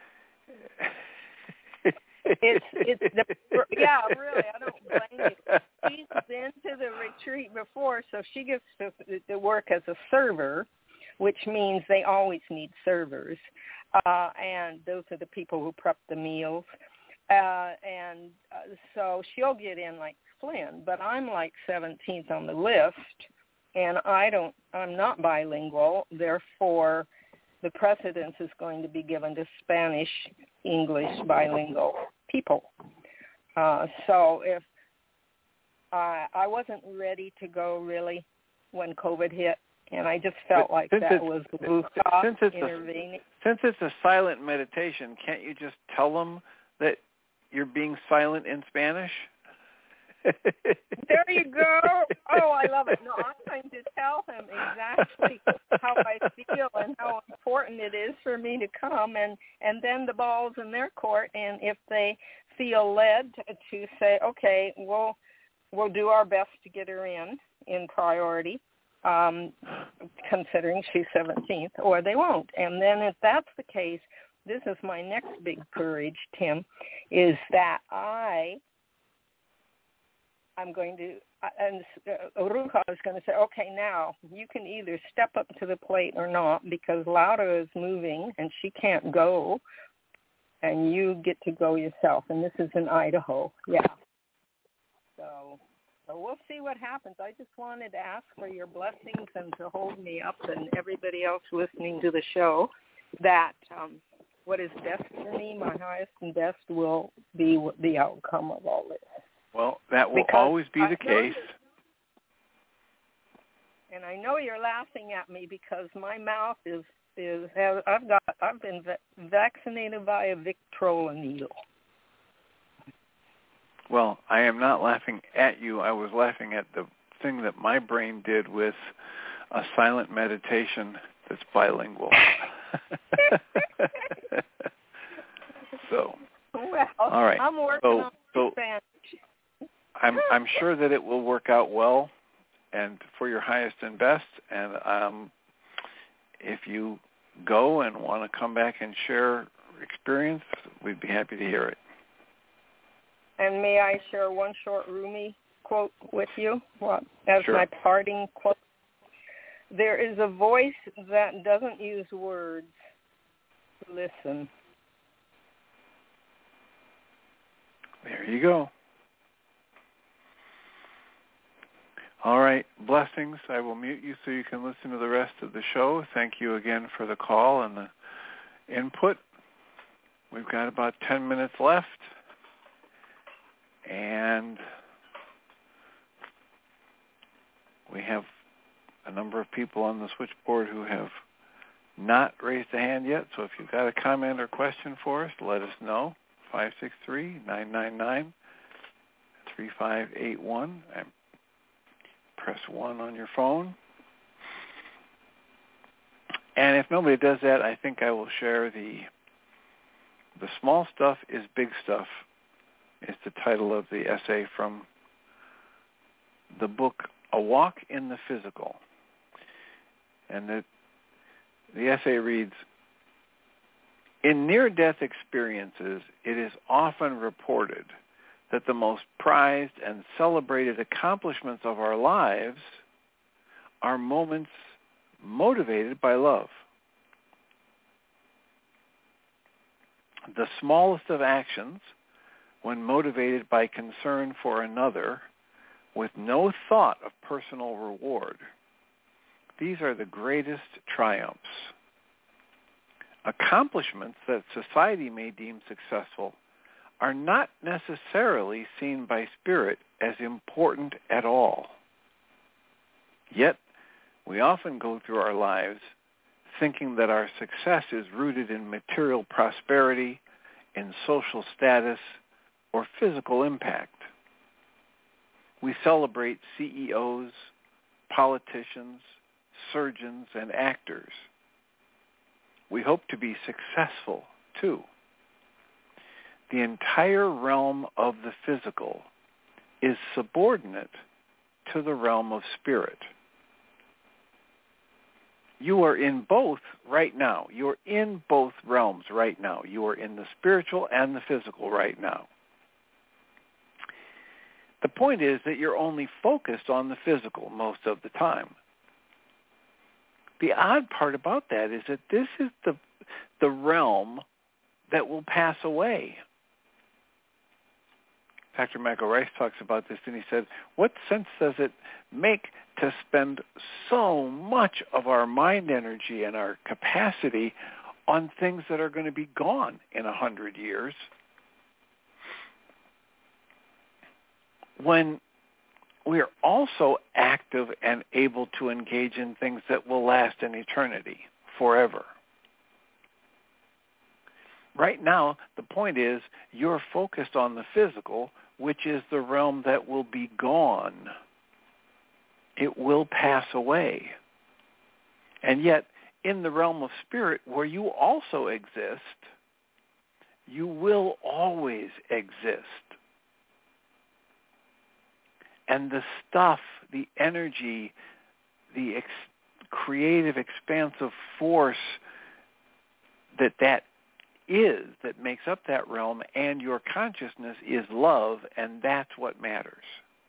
it's, it's the, yeah, really, I don't blame you. She's been to the retreat before, so she gets to, to work as a server, which means they always need servers. Uh, and those are the people who prep the meals. Uh, and uh, so she'll get in like Flynn, but I'm like seventeenth on the list, and I don't, I'm not bilingual. Therefore, the precedence is going to be given to Spanish, English, bilingual people. Uh, so if I, I wasn't ready to go really when COVID hit, and I just felt like since that was Wuha since it's intervening. A, since it's a silent meditation, can't you just tell them that you're being silent in Spanish? There you go. Oh, I love it. No, I'm trying to tell him exactly how I feel and how important it is for me to come, and, and then the ball's in their court. And if they feel led to, to say, okay, we'll, we'll do our best to get her in, in priority, um, considering she's seventeenth, or they won't. And then if that's the case, this is my next big courage, Tim, is that I, I'm going to, and uh, Ruha is going to say, okay, now you can either step up to the plate or not, because Laura is moving and she can't go, and you get to go yourself. And this is in Idaho. Yeah. So, so we'll see what happens. I just wanted to ask for your blessings and to hold me up, and everybody else listening to the show, that um, what is best for me, my highest and best, will be the outcome of all this. Well, that will Because always be the I case. And I know you're laughing at me because my mouth is is has, I've got I've been va- vaccinated by a Victrola needle. Well, I am not laughing at you. I was laughing at the thing that my brain did with a silent meditation that's bilingual. So, well, all right. I'm working so, on so Spanish. I'm I'm sure that it will work out well, and for your highest and best. And um, if you go and want to come back and share experience, we'd be happy to hear it. And may I share one short Rumi quote with you, well, as Sure. my parting quote? There is a voice that doesn't use words. Listen. There you go. All right. Blessings. I will mute you so you can listen to the rest of the show. Thank you again for the call and the input. we've got about ten minutes left, and we have a number of people on the switchboard who have not raised a hand yet, so if you've got a comment or question for us, let us know. five six three, nine nine nine, three five eight one. Press one on your phone. And if nobody does that, I think I will share the The Small Stuff is Big Stuff is the title of the essay from the book A Walk in the Physical. And the, the essay reads, in near-death experiences, it is often reported that the most prized and celebrated accomplishments of our lives are moments motivated by love. The smallest of actions, when motivated by concern for another, with no thought of personal reward, these are the greatest triumphs. Accomplishments that society may deem successful are not necessarily seen by spirit as important at all. Yet, we often go through our lives thinking that our success is rooted in material prosperity, in social status, or physical impact. We celebrate C E Os, politicians, surgeons, and actors. We hope to be successful, too. The entire realm of the physical is subordinate to the realm of spirit. You are in both right now. You are in both realms right now. You are in the spiritual and the physical right now. The point is that you're only focused on the physical most of the time. The odd part about that is that this is the the realm that will pass away. Doctor Michael Rice talks about this, and he said, what sense does it make to spend so much of our mind energy and our capacity on things that are going to be gone in a hundred years when we are also active and able to engage in things that will last in eternity, forever? Right now, the point is you're focused on the physical, which is the realm that will be gone. It will pass away. And yet, in the realm of spirit, where you also exist, you will always exist. And the stuff, the energy, the ex- creative, expansive force that that is, that makes up that realm, and your consciousness is love, and that's what matters.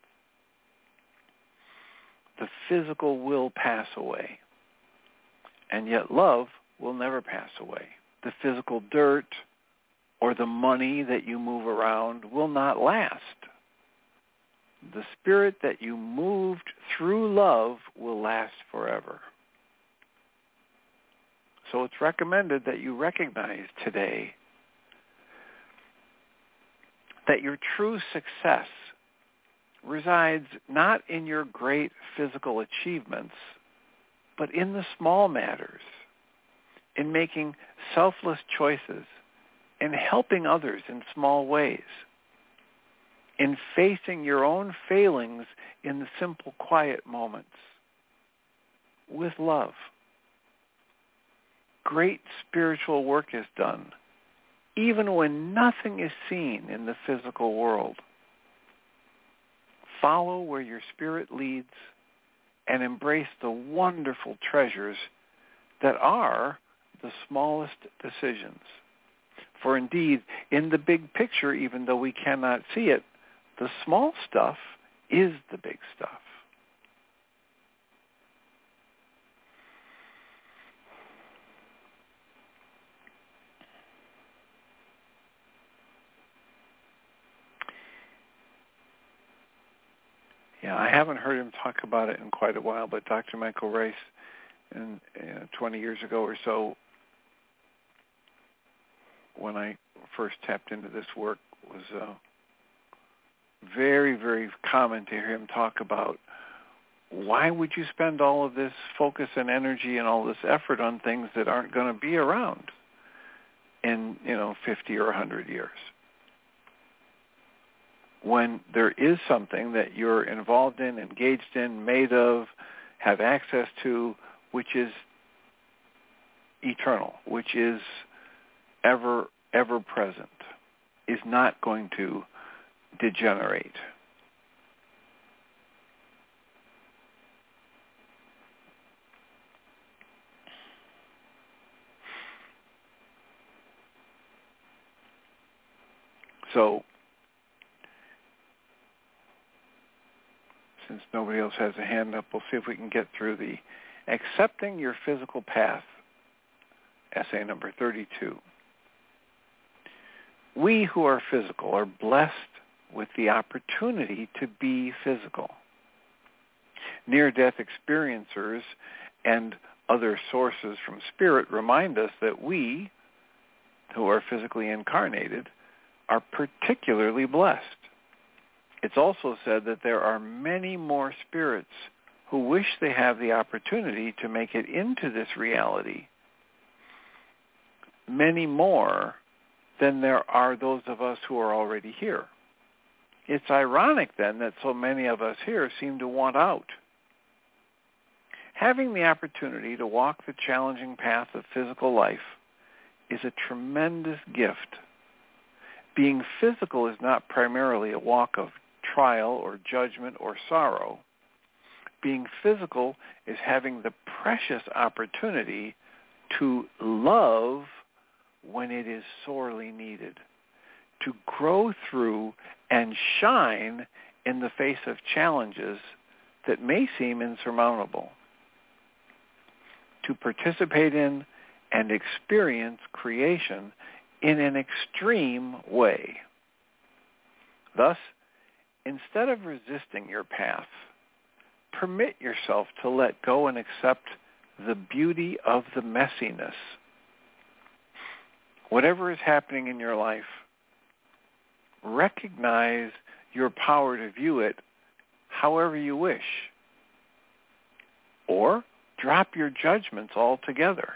The physical will pass away, and yet love will never pass away. The physical dirt or the money that you move around will not last. The spirit that you moved through love will last forever. So it's recommended that you recognize today that your true success resides not in your great physical achievements, but in the small matters, in making selfless choices, in helping others in small ways, in facing your own failings in the simple, quiet moments with love. Great spiritual work is done, even when nothing is seen in the physical world. Follow where your spirit leads and embrace the wonderful treasures that are the smallest decisions. For indeed, in the big picture, even though we cannot see it, the small stuff is the big stuff. Yeah, I haven't heard him talk about it in quite a while, but Doctor Michael Rice, in, you know, twenty years ago or so, when I first tapped into this work was uh, very, very common to hear him talk about, why would you spend all of this focus and energy and all this effort on things that aren't going to be around in, you know, fifty or one hundred years? When there is something that you're involved in, engaged in, made of, have access to, which is eternal, which is ever, ever present, is not going to degenerate. So, since nobody else has a hand up, we'll see if we can get through the Accepting Your Physical Path, essay number thirty-two. We who are physical are blessed with the opportunity to be physical. Near-death experiencers and other sources from spirit remind us that we, who are physically incarnated, are particularly blessed. It's also said that there are many more spirits who wish they have the opportunity to make it into this reality, many more than there are those of us who are already here. It's ironic, then, that so many of us here seem to want out. Having the opportunity to walk the challenging path of physical life is a tremendous gift. Being physical is not primarily a walk of trial or judgment or sorrow. Being physical is having the precious opportunity to love when it is sorely needed, to grow through and shine in the face of challenges that may seem insurmountable, to participate in and experience creation in an extreme way. Thus, instead of resisting your path, permit yourself to let go and accept the beauty of the messiness. Whatever is happening in your life, recognize your power to view it however you wish, or drop your judgments altogether.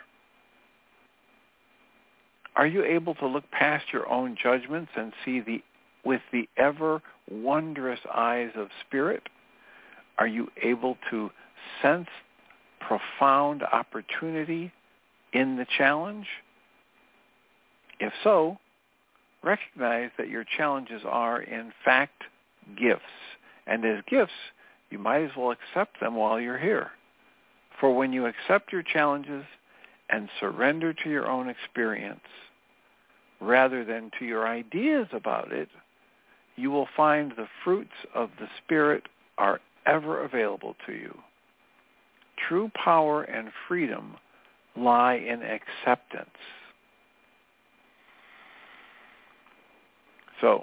Are you able to look past your own judgments and see the with the ever wondrous eyes of spirit? Are you able to sense profound opportunity in the challenge? If so, recognize that your challenges are, in fact, gifts. And as gifts, you might as well accept them while you're here. For when you accept your challenges and surrender to your own experience, rather than to your ideas about it, you will find the fruits of the Spirit are ever available to you. True power and freedom lie in acceptance. So,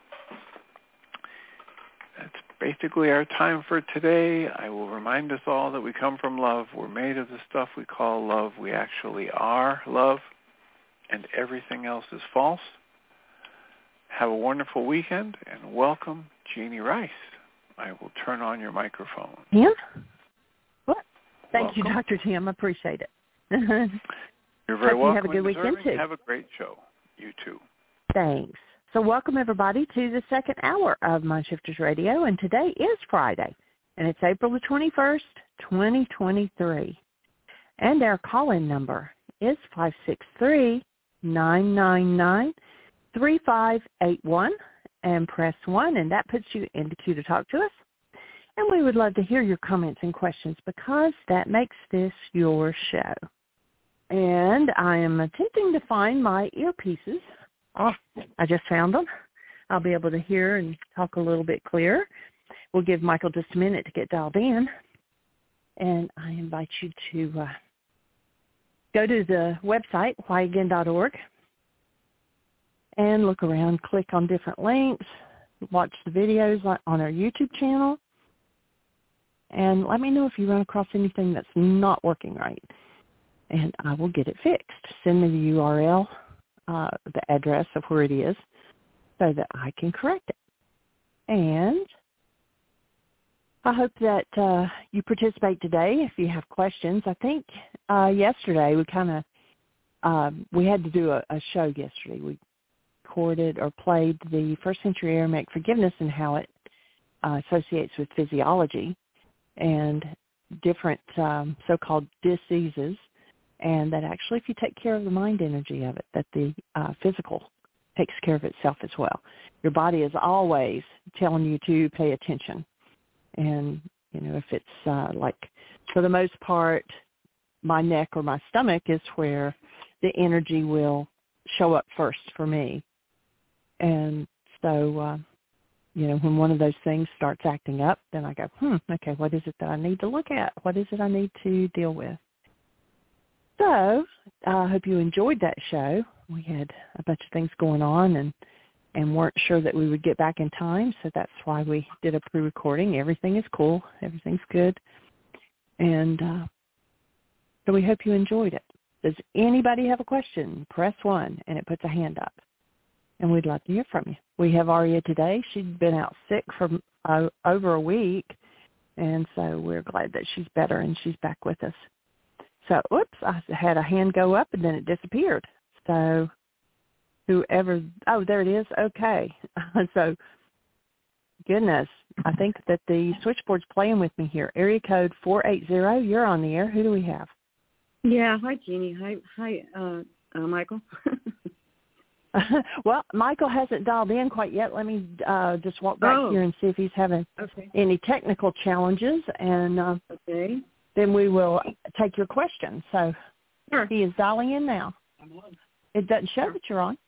that's basically our time for today. I will remind us all that we come from love. We're made of the stuff we call love. We actually are love, and everything else is false. Have a wonderful weekend, and welcome, Jeanie Ryce. I will turn on your microphone. Tim? What? Thank welcome. you, Doctor Tim. I appreciate it. You're very Hope welcome. You have a good weekend, too. Have a great show. You too. Thanks. So welcome, everybody, to the second hour of Mindshifters Radio, and today is Friday, and it's April the twenty-first, twenty twenty-three. And our call-in number is five six three, nine nine nine, three five eight one, and press one, and that puts you in the queue to talk to us. And we would love to hear your comments and questions because that makes this your show. And I am attempting to find my earpieces. Oh, I just found them. I'll be able to hear and talk a little bit clearer. We'll give Michael just a minute to get dialed in. And I invite you to uh, go to the website, why again dot org, and look around, click on different links, watch the videos on our YouTube channel, and let me know if you run across anything that's not working right, and I will get it fixed. Send me the U R L uh, the address of where it is so that I can correct it. And I hope that uh, you participate today if you have questions. I think uh, yesterday we kind of, um, we had to do a, a show yesterday. We recorded or played the first century Aramaic forgiveness and how it uh, associates with physiology and different um, so-called diseases, and that actually if you take care of the mind energy of it, that the uh, physical takes care of itself as well. Your body is always telling you to pay attention. And, you know, if it's uh, like, for the most part, my neck or my stomach is where the energy will show up first for me. And so, uh, you know, when one of those things starts acting up, then I go, hmm, okay, what is it that I need to look at? What is it I need to deal with? So I uh, hope you enjoyed that show. We had a bunch of things going on and and weren't sure that we would get back in time, so that's why we did a pre-recording. Everything is cool. Everything's good. And uh, so we hope you enjoyed it. Does anybody have a question? Press one, and it puts a hand up. And we'd love to hear from you. We have Aria today. She'd been out sick for uh, over a week, and so we're glad that she's better and she's back with us. So, whoops, I had a hand go up, and then it disappeared. So whoever, oh, there it is. Okay. So, goodness, I think that the switchboard's playing with me here. Area code four eight zero, you're on the air. Who do we have? Yeah, hi, Jeannie. Hi, hi, uh, uh, Michael. Well, Michael hasn't dialed in quite yet. Let me uh, just walk back oh. here and see if he's having okay. any technical challenges, and uh, okay. then we will take your question. So sure. He is dialing in now. It doesn't show that you're on.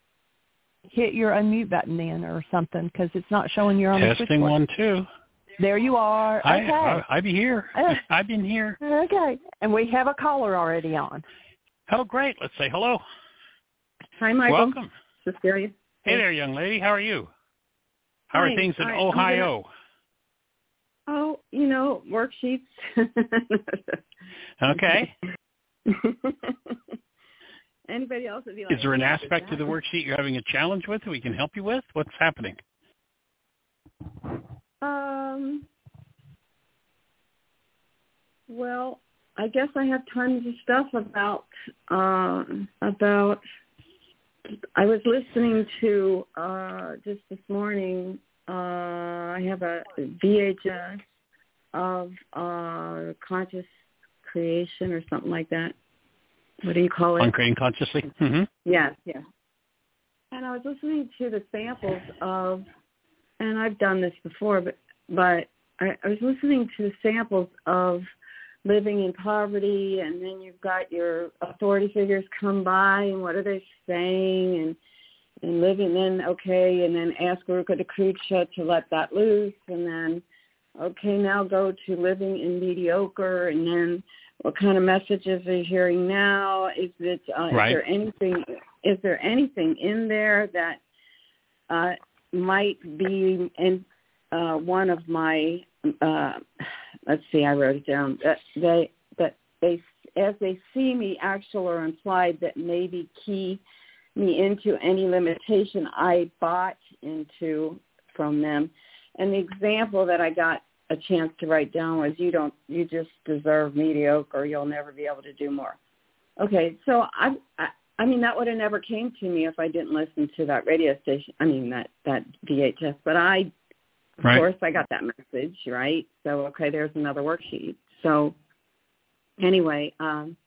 Hit your unmute button then or something, because it's not showing you're on the switchboard. Testing one, two. There you are. I, okay. I, I be here. Uh, I've been here. Okay. And we have a caller already on. Oh, great. Let's say hello. Hi, Michael. Welcome. Cecilia. Hey there, young lady. How are you? How Hi. are things in Hi. Ohio? Gonna, oh, you know, worksheets. Okay. Anybody else would be like, Is there an aspect to the worksheet you're having a challenge with that we can help you with? What's happening? Um. Well, I guess I have tons of stuff about uh, about. I was listening to uh, just this morning. Uh, I have a V H S of uh, conscious creation or something like that. What do you call it? On creating consciously. Mm-hmm. Yes, yes. And I was listening to the samples of, and I've done this before, but but I, I was listening to the samples of living in poverty, and then you've got your authority figures come by, and what are they saying, and and living then, okay, and then ask Ruka Dakucha to let that loose, and then, okay, now go to living in mediocre, and then what kind of messages are you hearing now? Is it, uh, right. is there anything, is there anything in there that uh, might be in uh, one of my, uh, let's see, I wrote it down, that they, that they, as they see me, actual or implied, that maybe key me into any limitation I bought into from them. And the example that I got a chance to write down was, you don't, you just deserve mediocre, you'll never be able to do more. Okay, so I, I, I mean, that would have never came to me if I didn't listen to that radio station, I mean, that, that V H S, but I, of right. course, I got that message, right? So, okay, there's another worksheet. So, anyway, um,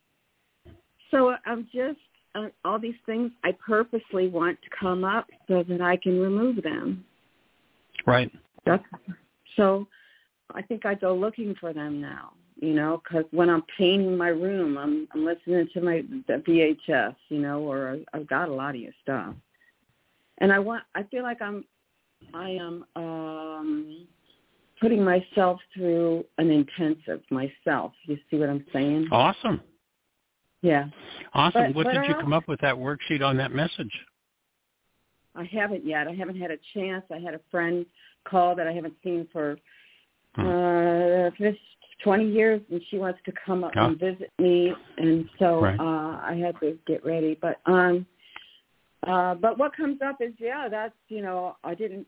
so I'm just, uh, all these things I purposely want to come up so that I can remove them. Right. That's, so I think I go looking for them now, you know, because when I'm painting my room, I'm, I'm listening to my the V H S, you know, or I've got a lot of your stuff. And I want, I feel like I'm, I am um, putting myself through an intensive myself. You see what I'm saying? Awesome. Yeah. Awesome. But, what but did I you also, come up with that worksheet on that message? I haven't yet. I haven't had a chance. I had a friend call that I haven't seen for hmm. uh, twenty years, and she wants to come up oh. and visit me, and so right. uh, I had to get ready. But um, Uh, but what comes up is, yeah, that's, you know, I didn't,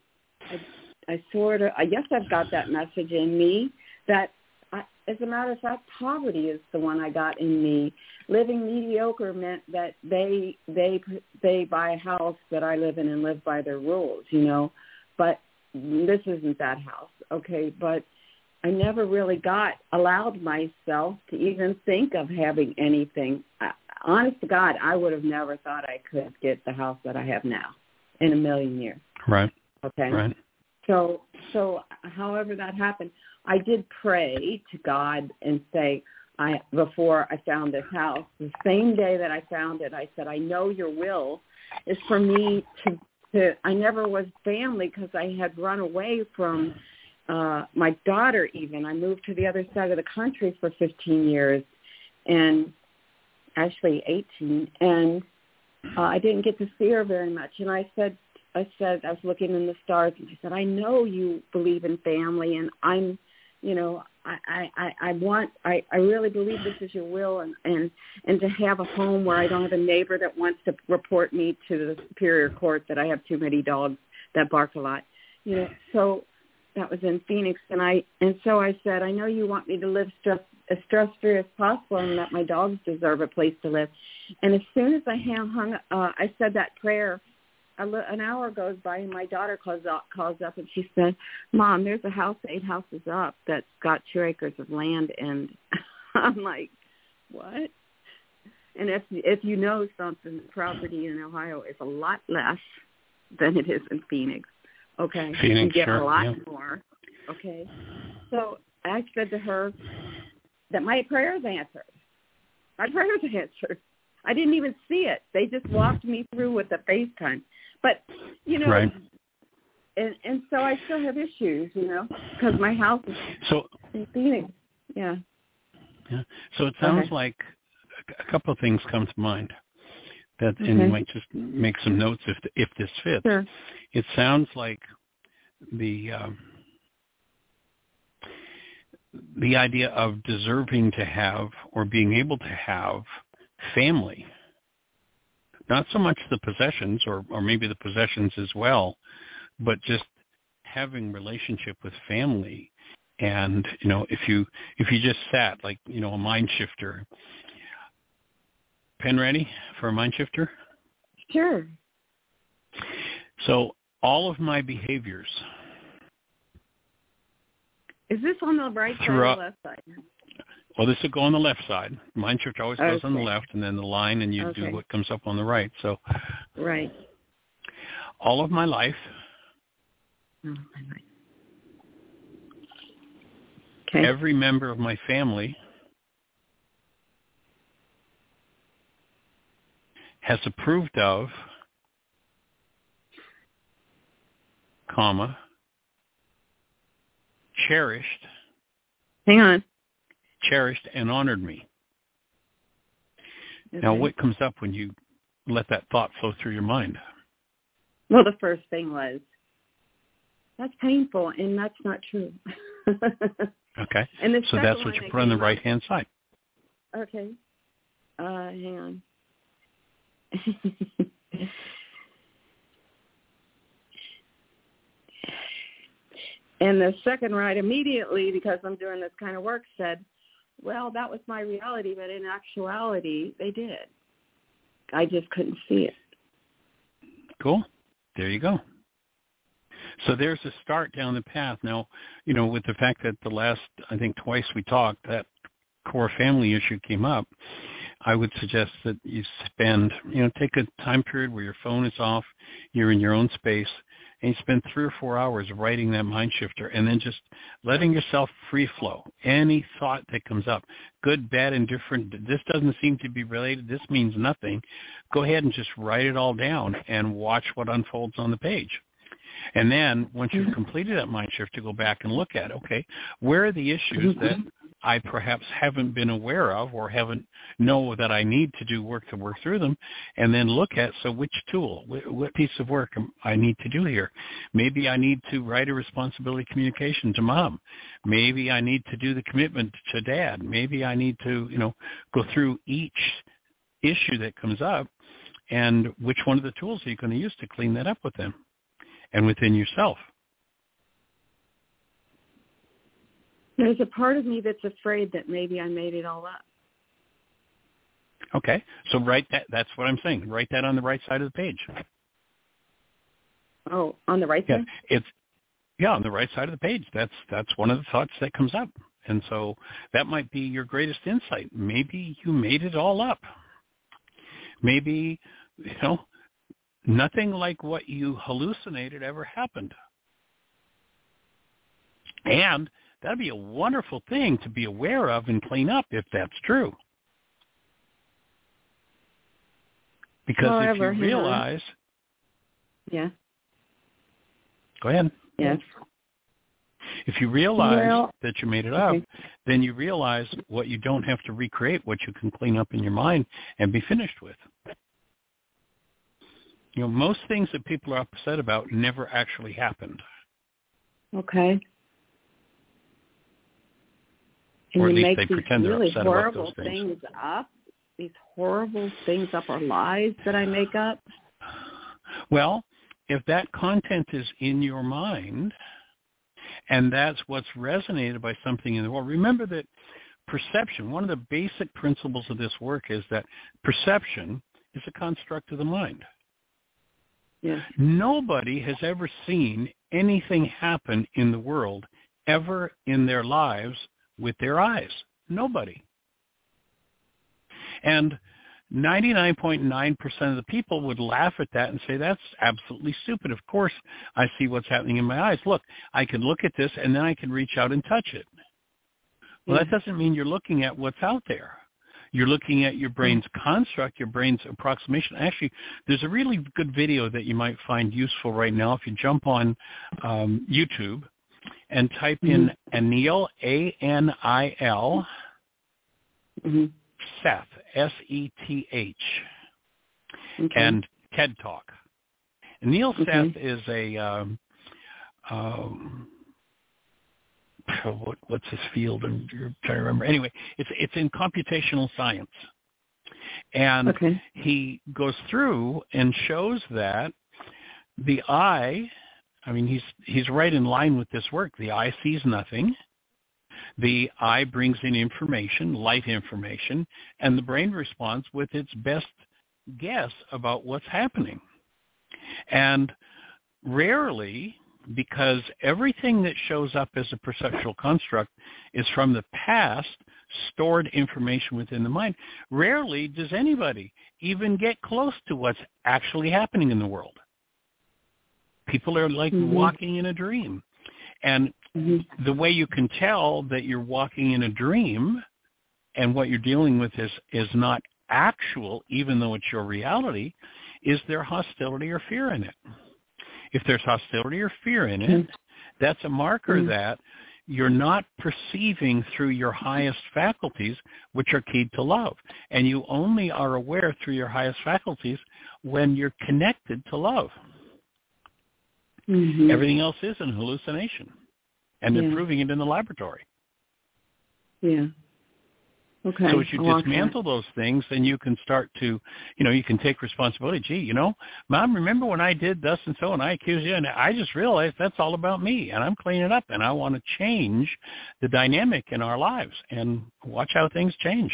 I, I sort of, I guess I've got that message in me that, I, as a matter of fact, poverty is the one I got in me. Living mediocre meant that they, they, they buy a house that I live in and live by their rules, you know, but this isn't that house. Okay. But I never really got, allowed myself to even think of having anything. I, honest to God, I would have never thought I could get the house that I have now in a million years. Right. Okay. Right. So, so however that happened, I did pray to God and say, I, before I found this house, the same day that I found it, I said, I know your will is for me to, to I never was family because I had run away from uh, my daughter even. I moved to the other side of the country for fifteen years and actually eighteen. And uh, I didn't get to see her very much. And I said, I said, I was looking in the stars and I said, I know you believe in family and I'm, you know, I, I, I want, I, I really believe this is your will and, and, and to have a home where I don't have a neighbor that wants to report me to the Superior Court that I have too many dogs that bark a lot, you know, so that was in Phoenix. And I, and so I said, I know you want me to live stress, as stress-free as possible and that my dogs deserve a place to live. And as soon as I hung, uh, I said that prayer, an hour goes by and my daughter calls up, calls up and she said, Mom, there's a house eight houses up that's got two acres of land. And I'm like, what? And if if you know something, property in Ohio is a lot less than it is in Phoenix. Okay. Phoenix, you get sure, a lot yeah. more. Okay. So I said to her that my prayers answered. My prayers answered. I didn't even see it. They just walked me through with the FaceTime. But, you know, right. and, and so I still have issues, you know, because my house is so, in Phoenix. Yeah. Yeah. So it sounds okay. like a couple of things come to mind. That, okay. and you might just make some notes if if this fits. Sure. It sounds like the um, the idea of deserving to have or being able to have family. Not so much the possessions or, or maybe the possessions as well, but just having relationship with family. And, you know, if you if you just sat like, you know, a mind shifter. Pen ready for a mind shifter? Sure. So all of my behaviors. Is this on the right side throughout, or left side? Well, this will go on the left side. Mind shifter always goes okay. on the left, and then the line, and you okay. do what comes up on the right. So, right. all of my life, oh, my life. Okay. every member of my family has approved of, comma, cherished. Hang on. Cherished and honored me. Okay. Now, what comes up when you let that thought flow through your mind? Well, the first thing was, that's painful, and that's not true. Okay. And the so second that's what one you that put on the came up- right-hand side. Okay. Uh, hang on. And the second right immediately, because I'm doing this kind of work, said, well, that was my reality, but in actuality, they did. I just couldn't see it. Cool. There you go. So there's a start down the path. Now, you know, with the fact that the last, I think twice we talked, that core family issue came up, I would suggest that you spend, you know, take a time period where your phone is off, you're in your own space, and you spend three or four hours writing that mind shifter and then just letting yourself free flow. Any thought that comes up, good, bad, indifferent, this doesn't seem to be related, this means nothing, go ahead and just write it all down and watch what unfolds on the page. And then once you've completed that mind shift, to go back and look at, okay, where are the issues that I perhaps haven't been aware of or haven't know that I need to do work to work through them, and then look at, so which tool, what piece of work I need to do here. Maybe I need to write a responsibility communication to mom. Maybe I need to do the commitment to dad. Maybe I need to, you know, go through each issue that comes up and which one of the tools are you going to use to clean that up with them and within yourself? There's a part of me that's afraid that maybe I made it all up. Okay, so write that. That's what I'm saying. Write that on the right side of the page. Oh, on the right yeah, side? It's yeah, on the right side of the page. That's that's one of the thoughts that comes up, and so that might be your greatest insight. Maybe you made it all up. Maybe, you know, nothing like what you hallucinated ever happened, and that'd be a wonderful thing to be aware of and clean up if that's true. Because However, if you realize... Yeah. Go ahead. Yes. If you realize well, that you made it up, okay. then you realize what you don't have to recreate, what you can clean up in your mind and be finished with. You know, most things that people are upset about never actually happened. Okay. And or at you least make they these pretend really they're upset about horrible those things. things up, these horrible things up, or lies that I make up. Well, if that content is in your mind, and that's what's resonated by something in the world, remember that perception, one of the basic principles of this work is that perception is a construct of the mind. Yes. Nobody has ever seen anything happen in the world ever in their lives with their eyes. Nobody. And ninety-nine point nine percent of the people would laugh at that and say, that's absolutely stupid. Of course, I see what's happening in my eyes. Look, I can look at this and then I can reach out and touch it. Well, yeah. that doesn't mean you're looking at what's out there. You're looking at your brain's construct, your brain's approximation. Actually, there's a really good video that you might find useful right now if you jump on um, YouTube and type in mm-hmm. Anil, A N I L, mm-hmm. Seth, S E T H, okay. and TED Talk. Anil okay. Seth is a, um, um, what, what's his field? I'm trying to remember. Anyway, it's it's in computational science. And okay. he goes through and shows that the eye, I mean, he's he's right in line with this work. The eye sees nothing. The eye brings in information, light information, and the brain responds with its best guess about what's happening. And rarely, because everything that shows up as a perceptual construct is from the past, stored information within the mind, rarely does anybody even get close to what's actually happening in the world. People are like mm-hmm. walking in a dream. And mm-hmm. the way you can tell that you're walking in a dream and what you're dealing with is, is not actual, even though it's your reality, is there hostility or fear in it. If there's hostility or fear in it, mm-hmm. that's a marker mm-hmm. that you're not perceiving through your highest faculties, which are keyed to love. And you only are aware through your highest faculties when you're connected to love. Mm-hmm. Everything else is an hallucination. And they're yeah. proving it in the laboratory. Yeah. Okay. So as you I'll dismantle those things, then you can start to, you know, you can take responsibility. Gee, you know, Mom, remember when I did thus and so and I accused you, and I just realized that's all about me, and I'm cleaning up, and I want to change the dynamic in our lives, and watch how things change.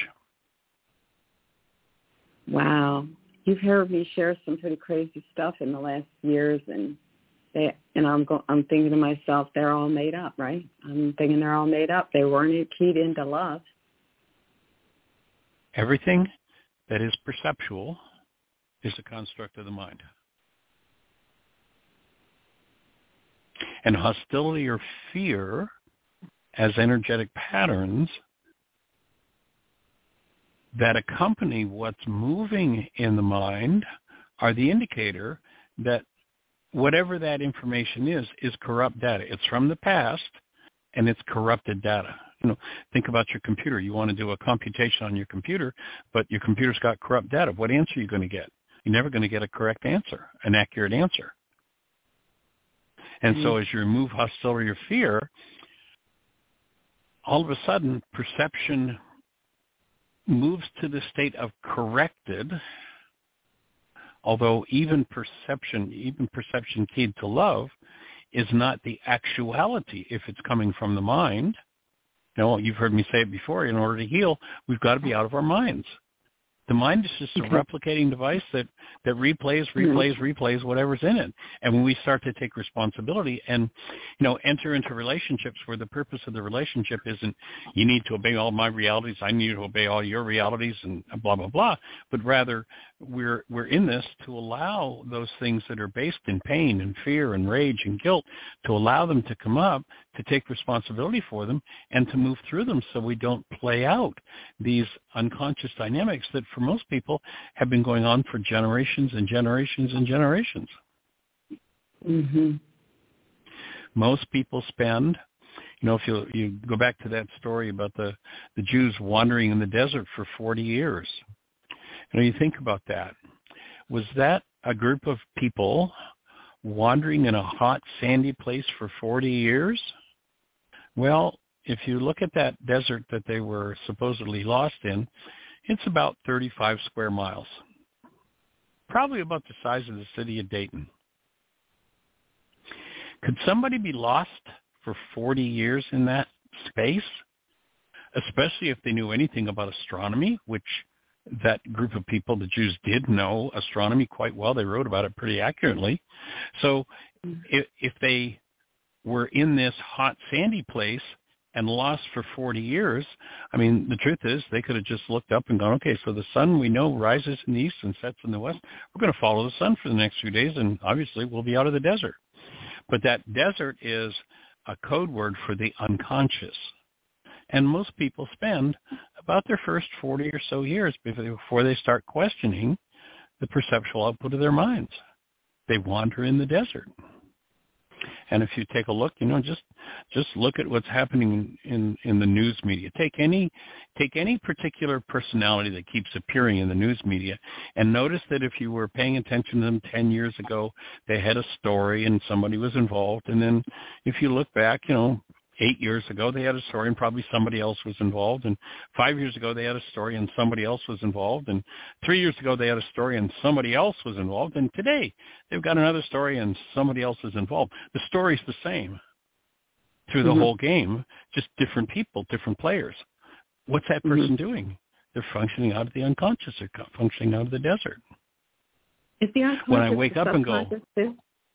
Wow. You've heard me share some pretty crazy stuff in the last years, and they, and I'm go, I'm thinking to myself, they're all made up, right? I'm thinking they're all made up. They weren't keyed into love. Everything that is perceptual is a construct of the mind. And hostility or fear as energetic patterns that accompany what's moving in the mind are the indicator that whatever that information is, is corrupt data. It's from the past, and it's corrupted data. You know, think about your computer. You want to do a computation on your computer, but your computer's got corrupt data. What answer are you going to get? You're never going to get a correct answer, an accurate answer. And mm-hmm. so as you remove hostility or fear, all of a sudden perception moves to the state of corrected, although even perception, even perception keyed to love, is not the actuality if it's coming from the mind. You know, you've heard me say it before, in order to heal, we've got to be out of our minds. The mind is just a replicating device that, that replays, replays, replays whatever's in it. And when we start to take responsibility and, you know, enter into relationships where the purpose of the relationship isn't you need to obey all my realities, I need to obey all your realities and blah, blah, blah, but rather we're we're in this to allow those things that are based in pain and fear and rage and guilt, to allow them to come up, to take responsibility for them, and to move through them so we don't play out these unconscious dynamics that for most people have been going on for generations and generations and generations. Mm-hmm. Most people spend, you know, if you you go back to that story about the, the Jews wandering in the desert for forty years. You know, you think about that. Was that a group of people wandering in a hot, sandy place for forty years? Well, if you look at that desert that they were supposedly lost in, it's about thirty-five square miles, probably about the size of the city of Dayton. Could somebody be lost for forty years in that space, especially if they knew anything about astronomy, which that group of people, the Jews, did know astronomy quite well. They wrote about it pretty accurately. So if, if they were in this hot, sandy place and lost for forty years, I mean, the truth is they could have just looked up and gone, okay, so the sun we know rises in the east and sets in the west. We're going to follow the sun for the next few days, and obviously we'll be out of the desert. But that desert is a code word for the unconscious. And most people spend about their first forty or so years before they start questioning the perceptual output of their minds. They wander in the desert. And if you take a look, you know, just just look at what's happening in, in the news media. Take any take any particular personality that keeps appearing in the news media and notice that if you were paying attention to them ten years ago, they had a story and somebody was involved. And then if you look back, you know, eight years ago, they had a story and probably somebody else was involved. And five years ago, they had a story and somebody else was involved. And three years ago, they had a story and somebody else was involved. And today, they've got another story and somebody else is involved. The story's the same through the mm-hmm. whole game, just different people, different players. What's that person mm-hmm. doing? They're functioning out of the unconscious. They're functioning out of the desert. Is the unconscious when I wake up and go, too?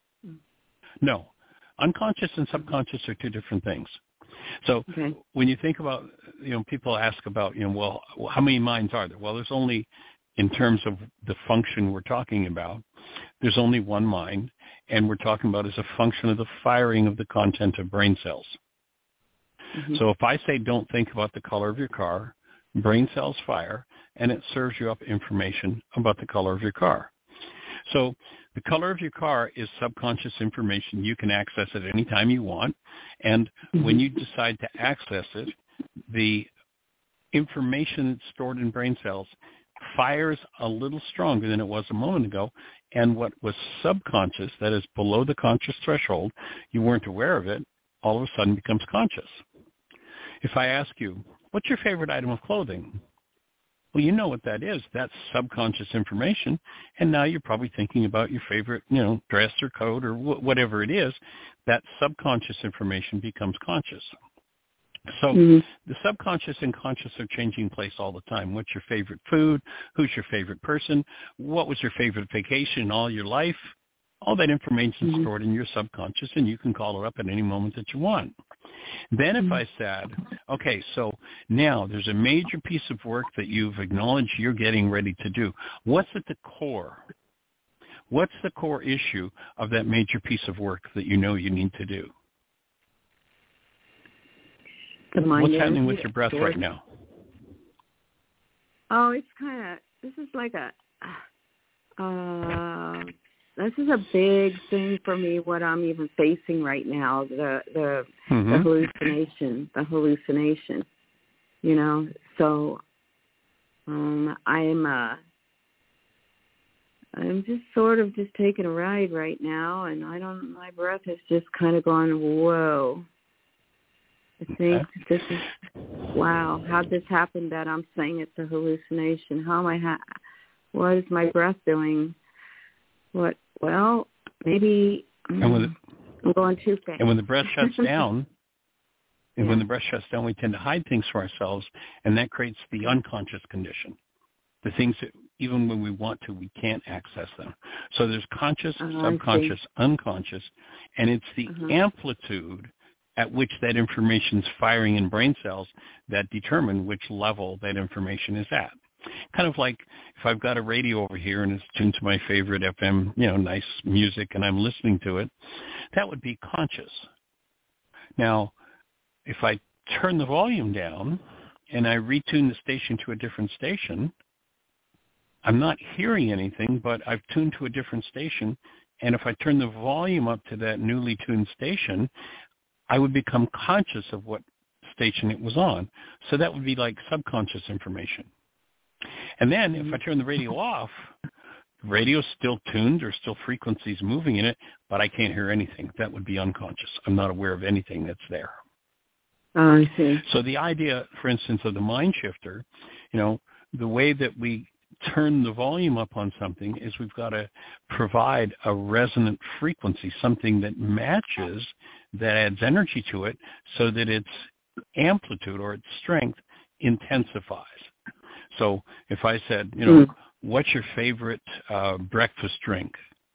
No. Unconscious and subconscious are two different things. So okay. when you think about, you know, people ask about, you know, well, how many minds are there? Well, there's only, in terms of the function we're talking about, there's only one mind, and we're talking about as a function of the firing of the content of brain cells. Mm-hmm. So if I say don't think about the color of your car, brain cells fire, and it serves you up information about the color of your car. So the color of your car is subconscious information. You can access it anytime you want. And mm-hmm. when you decide to access it, the information that's stored in brain cells fires a little stronger than it was a moment ago. And what was subconscious, that is below the conscious threshold, you weren't aware of it, all of a sudden becomes conscious. If I ask you, what's your favorite item of clothing? Well, you know what that is. That's subconscious information, and now you're probably thinking about your favorite, you know, dress or coat or wh- whatever it is. That subconscious information becomes conscious. So mm-hmm. the subconscious and conscious are changing place all the time. What's your favorite food? Who's your favorite person? What was your favorite vacation in all your life? All that information is mm-hmm. stored in your subconscious, and you can call it up at any moment that you want. Then if I said, okay, so now there's a major piece of work that you've acknowledged you're getting ready to do. What's at the core? What's the core issue of that major piece of work that you know you need to do? What's happening with your breath right now? Oh, it's kind of, this is like a, uh, this is a big thing for me, what I'm even facing right now, the the, mm-hmm. the hallucination, the hallucination, you know. So um, I'm uh, I'm just sort of just taking a ride right now, and I don't, my breath has just kind of gone, whoa. I think okay. this is, wow, how'd this happen that I'm saying it's a hallucination? How am I, ha- what is my breath doing? what? Well, maybe um, and when the, I'm going too fast. And when the breath shuts down, and yeah. when the breath shuts down, we tend to hide things from ourselves, and that creates the unconscious condition. The things that even when we want to, we can't access them. So there's conscious, uh, subconscious, unconscious, and it's the uh-huh. amplitude at which that information is firing in brain cells that determine which level that information is at. Kind of like if I've got a radio over here and it's tuned to my favorite F M, you know, nice music, and I'm listening to it, that would be conscious. Now, if I turn the volume down and I retune the station to a different station, I'm not hearing anything, but I've tuned to a different station, and if I turn the volume up to that newly tuned station, I would become conscious of what station it was on. So that would be like subconscious information. And then if I turn the radio off, the radio's still tuned, there's still frequencies moving in it, but I can't hear anything. That would be unconscious. I'm not aware of anything that's there. Oh, I see. So the idea, for instance, of the mind shifter, you know, the way that we turn the volume up on something is we've got to provide a resonant frequency, something that matches, that adds energy to it so that its amplitude or its strength intensifies. So if I said, you know, mm. what's your favorite uh, breakfast drink?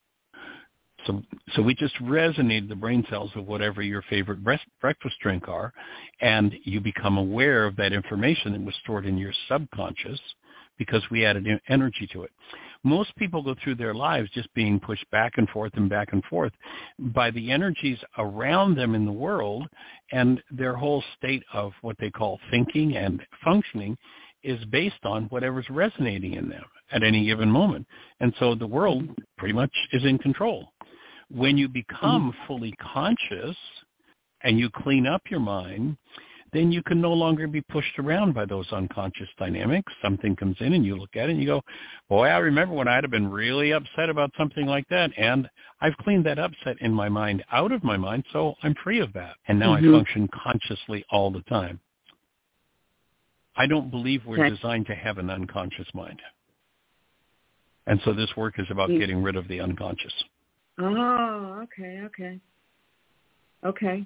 So so we just resonated the brain cells of whatever your favorite breakfast drink are, and you become aware of that information that was stored in your subconscious because we added energy to it. Most people go through their lives just being pushed back and forth and back and forth by the energies around them in the world, and their whole state of what they call thinking and functioning is based on whatever's resonating in them at any given moment. And so the world pretty much is in control. When you become fully conscious and you clean up your mind, then you can no longer be pushed around by those unconscious dynamics. Something comes in and you look at it and you go, boy, I remember when I'd have been really upset about something like that, and I've cleaned that upset in my mind out of my mind, so I'm free of that. And now mm-hmm. I function consciously all the time. I don't believe we're okay. designed to have an unconscious mind. And so this work is about mm-hmm. getting rid of the unconscious. Oh, okay, okay. Okay.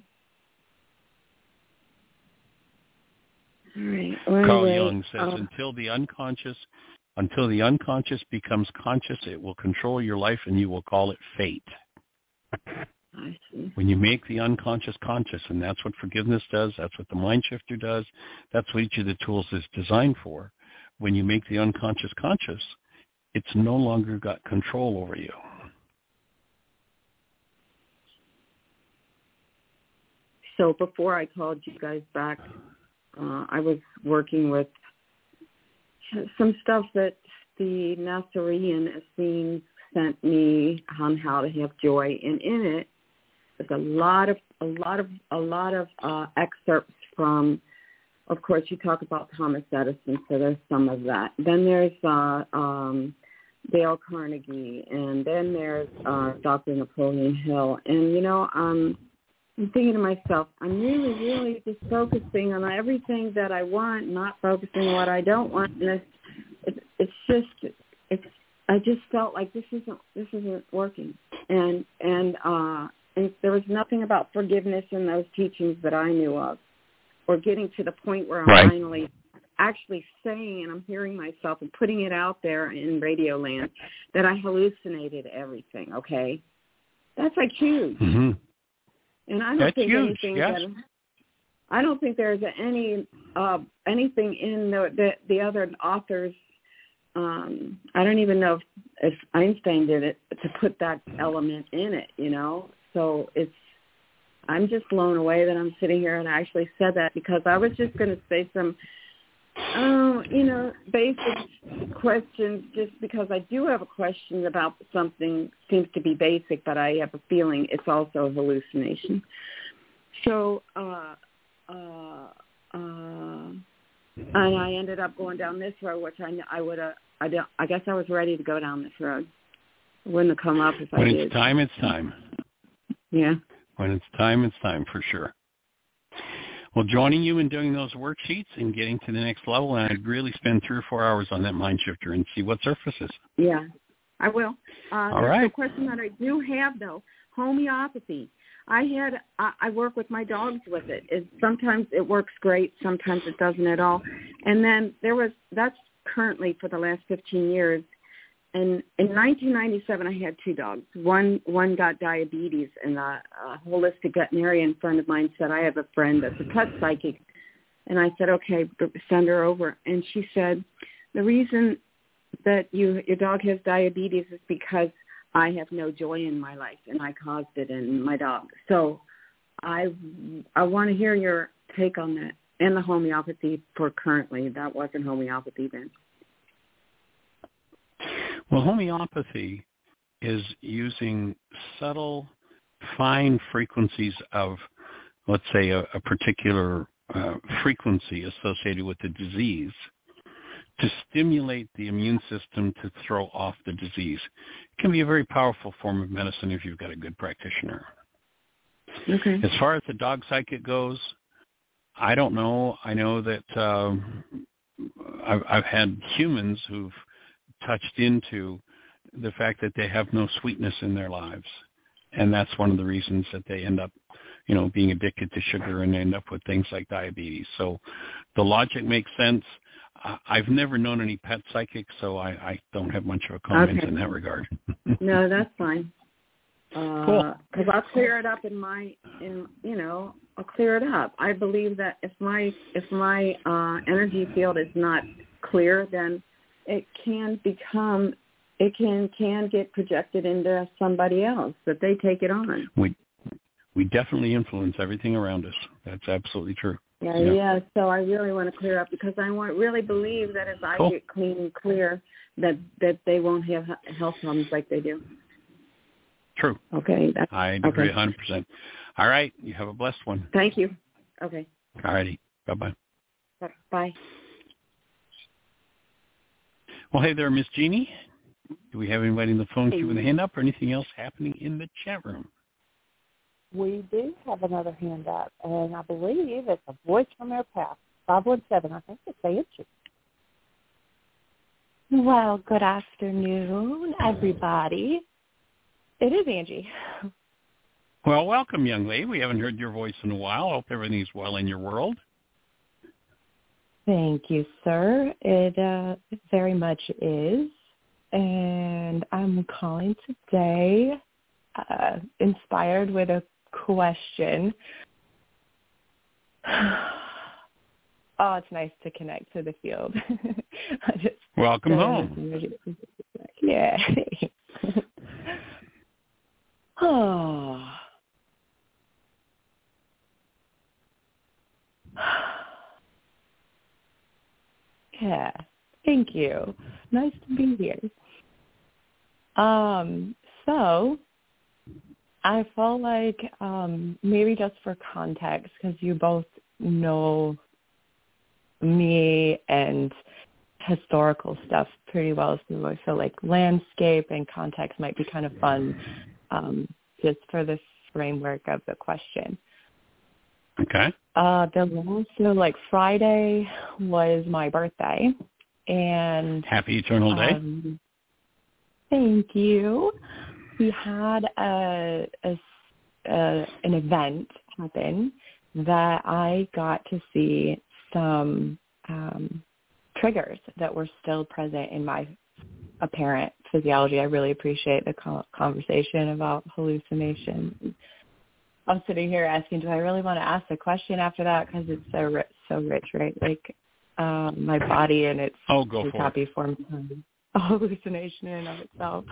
All right. Well, Carl anyway, Jung says, um, until the unconscious, until the unconscious becomes conscious, it will control your life, and you will call it fate. I see. When you make the unconscious conscious, and that's what forgiveness does, that's what the mind shifter does, that's what each of the tools is designed for. When you make the unconscious conscious, it's no longer got control over you. So before I called you guys back, uh, I was working with some stuff that the Nazarene Essene sent me on how to have joy, and in it there's a lot of a lot of a lot of uh, excerpts from. Of course, you talk about Thomas Edison, so there's some of that. Then there's uh, um, Dale Carnegie, and then there's uh, Doctor Napoleon Hill, and you know, um. I'm thinking to myself, I'm really, really just focusing on everything that I want, not focusing on what I don't want. And it's, it's, it's just, it's. I just felt like this isn't, this isn't working. And and uh, and there was nothing about forgiveness in those teachings that I knew of, or getting to the point where I'm right. finally actually saying, and I'm hearing myself and putting it out there in Radio Land, that I hallucinated everything. Okay, that's like huge. Mm-hmm. And I don't That's think huge, anything yes. that I don't think there's any uh, anything in the, the the other authors. Um, I don't even know if, if Einstein did it to put that element in it. You know, so it's. I'm just blown away that I'm sitting here and I actually said that, because I was just going to say some, oh, you know, basic questions, just because I do have a question about something seems to be basic, but I have a feeling it's also a hallucination. So, uh, uh, uh, and I ended up going down this road, which I, I would have, I, don't, I guess I was ready to go down this road. It wouldn't have come up if when I did. When it's time, it's time. Yeah. When it's time, it's time for sure. Well, joining you and doing those worksheets and getting to the next level, and I'd really spend three or four hours on that mind shifter and see what surfaces. Yeah, I will. Uh, All right. The question that I do have, though, homeopathy. I had I, I work with my dogs with it. it. Sometimes it works great, sometimes it doesn't at all. And then there was that's currently for the last fifteen years. And in nineteen ninety-seven, I had two dogs. One one got diabetes, and a, a holistic veterinarian friend of mine said, I have a friend that's a pet psychic. And I said, okay, send her over. And she said, the reason that you your dog has diabetes is because I have no joy in my life, and I caused it in my dog. So I I want to hear your take on that and the homeopathy for currently. That wasn't homeopathy then. Well, homeopathy is using subtle, fine frequencies of, let's say, a, a particular uh, frequency associated with the disease to stimulate the immune system to throw off the disease. It can be a very powerful form of medicine if you've got a good practitioner. Okay. As far as the dog psychic goes, I don't know. I know that um, I've, I've had humans who've touched into the fact that they have no sweetness in their lives. And that's one of the reasons that they end up, you know, being addicted to sugar and end up with things like diabetes. So the logic makes sense. I've never known any pet psychics, so I, I don't have much of a comment okay. in that regard. No, that's fine. Uh, cool. Because I'll clear it up in my, in you know, I'll clear it up. I believe that if my if my uh, energy field is not clear, then it can become, it can can get projected into somebody else, that they take it on. We we definitely influence everything around us. That's absolutely true. Yeah, yeah, yeah. So I really want to clear up because I want really believe that as I cool. get clean and clear, that that they won't have health problems like they do. True. Okay. That's, I agree okay. one hundred percent. All right. You have a blessed one. Thank you. Okay. All righty. Bye-bye. Bye. Well, hey there, Miss Jeannie. Do we have anybody on the phone queue with a hand up or anything else happening in the chat room? We do have another hand up, and I believe it's a voice from our past. five one seven, I think it's Angie. Well, good afternoon, everybody. It is Angie. Well, welcome, young lady. We haven't heard your voice in a while. I hope everything's well in your world. Thank you, sir. It uh, very much is. And I'm calling today uh, inspired with a question. Oh, it's nice to connect to the field. I just, Welcome uh, home. Yeah. Oh. Yeah. Thank you. Nice to be here. Um, so I felt like um, maybe just for context, because you both know me and historical stuff pretty well, so I feel like landscape and context might be kind of fun um, just for the framework of the question. Okay. Uh, the last, so like Friday was my birthday, and happy eternal day. Um, thank you. We had a, a, a an event happen that I got to see some um, triggers that were still present in my apparent physiology. I really appreciate the conversation about hallucination. I'm sitting here asking, do I really want to ask the question after that? Because it's so rich, so rich, right? Like um, my body and its oh, go for copy it. form a hallucination in and of itself.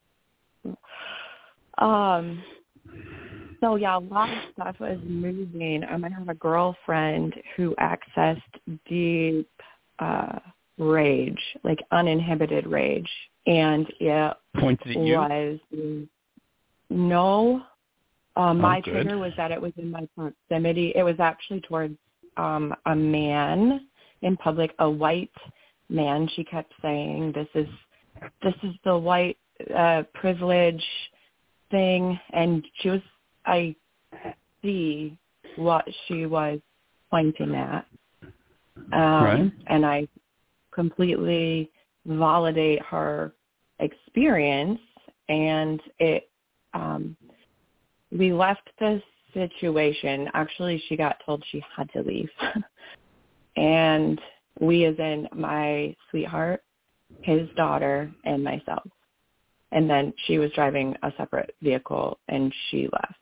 um. So yeah, a lot of stuff was moving. Um, I have a girlfriend who accessed deep uh, rage, like uninhibited rage, and it Pointed at you? was no. Uh, my oh, good. trigger was that it was in my proximity. It was actually towards um, a man in public, a white man. She kept saying, "This is this is the white uh, privilege thing," and she was. I see what she was pointing at, um, right. and I completely validate her experience, and it um, we left the situation. Actually, she got told she had to leave, and we, as in my sweetheart, his daughter, and myself. And then she was driving a separate vehicle, and she left.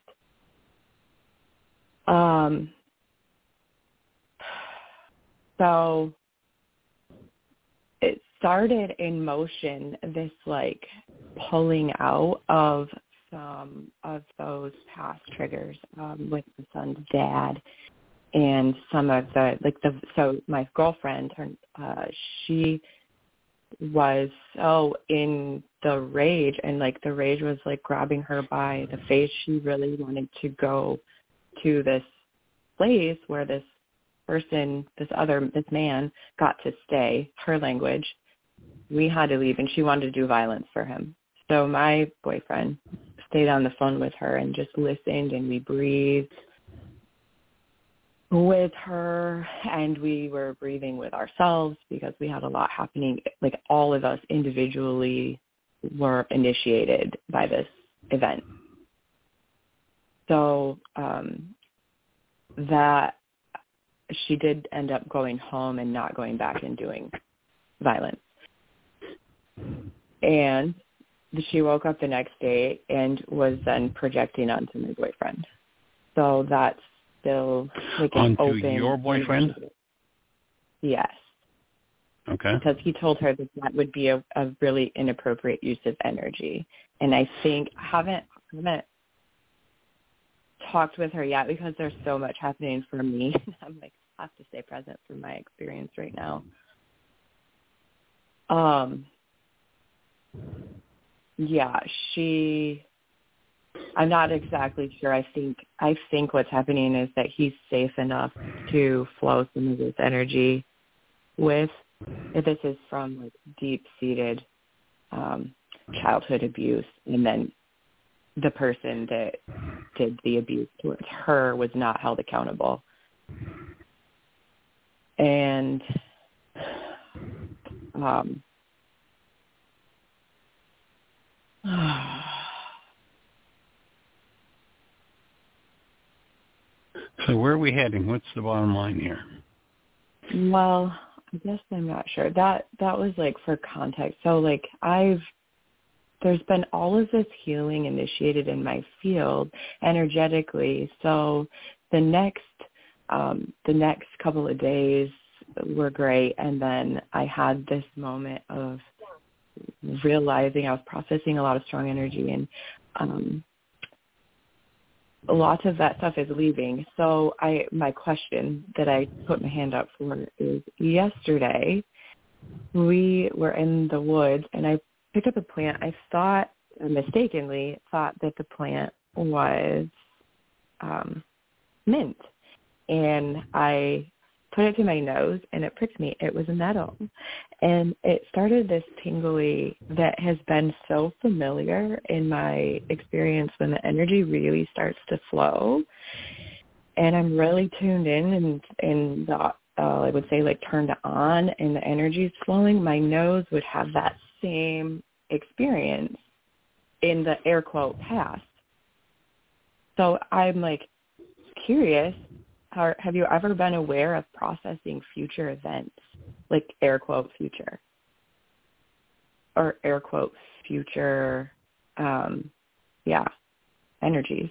Um. So it started in motion, this like pulling out of some of those past triggers um, with the son's dad and some of the, like the, so my girlfriend, her, uh, she was so in the rage, and like the rage was like grabbing her by the face. She really wanted to go to this place where this person, this other, this man got to stay, her language. We had to leave, and she wanted to do violence for him. So my boyfriend stayed on the phone with her and just listened, and we breathed with her, and we were breathing with ourselves because we had a lot happening. Like all of us individually were initiated by this event. So um, that she did end up going home and not going back and doing violence. And she woke up the next day and was then projecting onto my boyfriend. So that's still like an onto open... your boyfriend? Yes. Okay. Because he told her that that would be a, a really inappropriate use of energy. And I think I haven't, I haven't talked with her yet because there's so much happening for me. I'm like, I have to stay present for my experience right now. Um, yeah, she, I'm not exactly sure. I think, I think what's happening is that he's safe enough to flow some of this energy with, if this is from like deep-seated um, childhood abuse, and then the person that did the abuse towards her was not held accountable. And um, so where are we heading? What's the bottom line here? Well, I guess I'm not sure. That that was like for context. So like I've there's been all of this healing initiated in my field energetically. So the next um, the next couple of days were great, and then I had this moment of realizing I was processing a lot of strong energy, and um, a lot of that stuff is leaving. So I my question that I put my hand up for is, yesterday we were in the woods, and I picked up a plant. I thought, mistakenly, thought that the plant was um, mint. And I put it to my nose, and it pricked me. It was a nettle. And it started this tingly that has been so familiar in my experience when the energy really starts to flow. And I'm really tuned in, and, and the, uh, I would say like turned on, and the energy is flowing. My nose would have that same experience in the air quote past. So I'm like curious, how, have you ever been aware of processing future events, like air quote future, or air quote future, um, yeah, energies?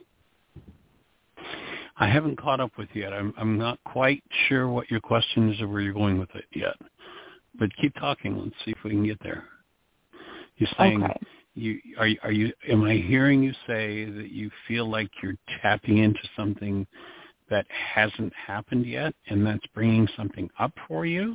I haven't caught up with you yet. I'm I'm not quite sure what your question is or where you're going with it yet. But keep talking. Let's see if we can get there. You're saying, okay. you are you, are you? Am I hearing you say that you feel like you're tapping into something that hasn't happened yet, and that's bringing something up for you?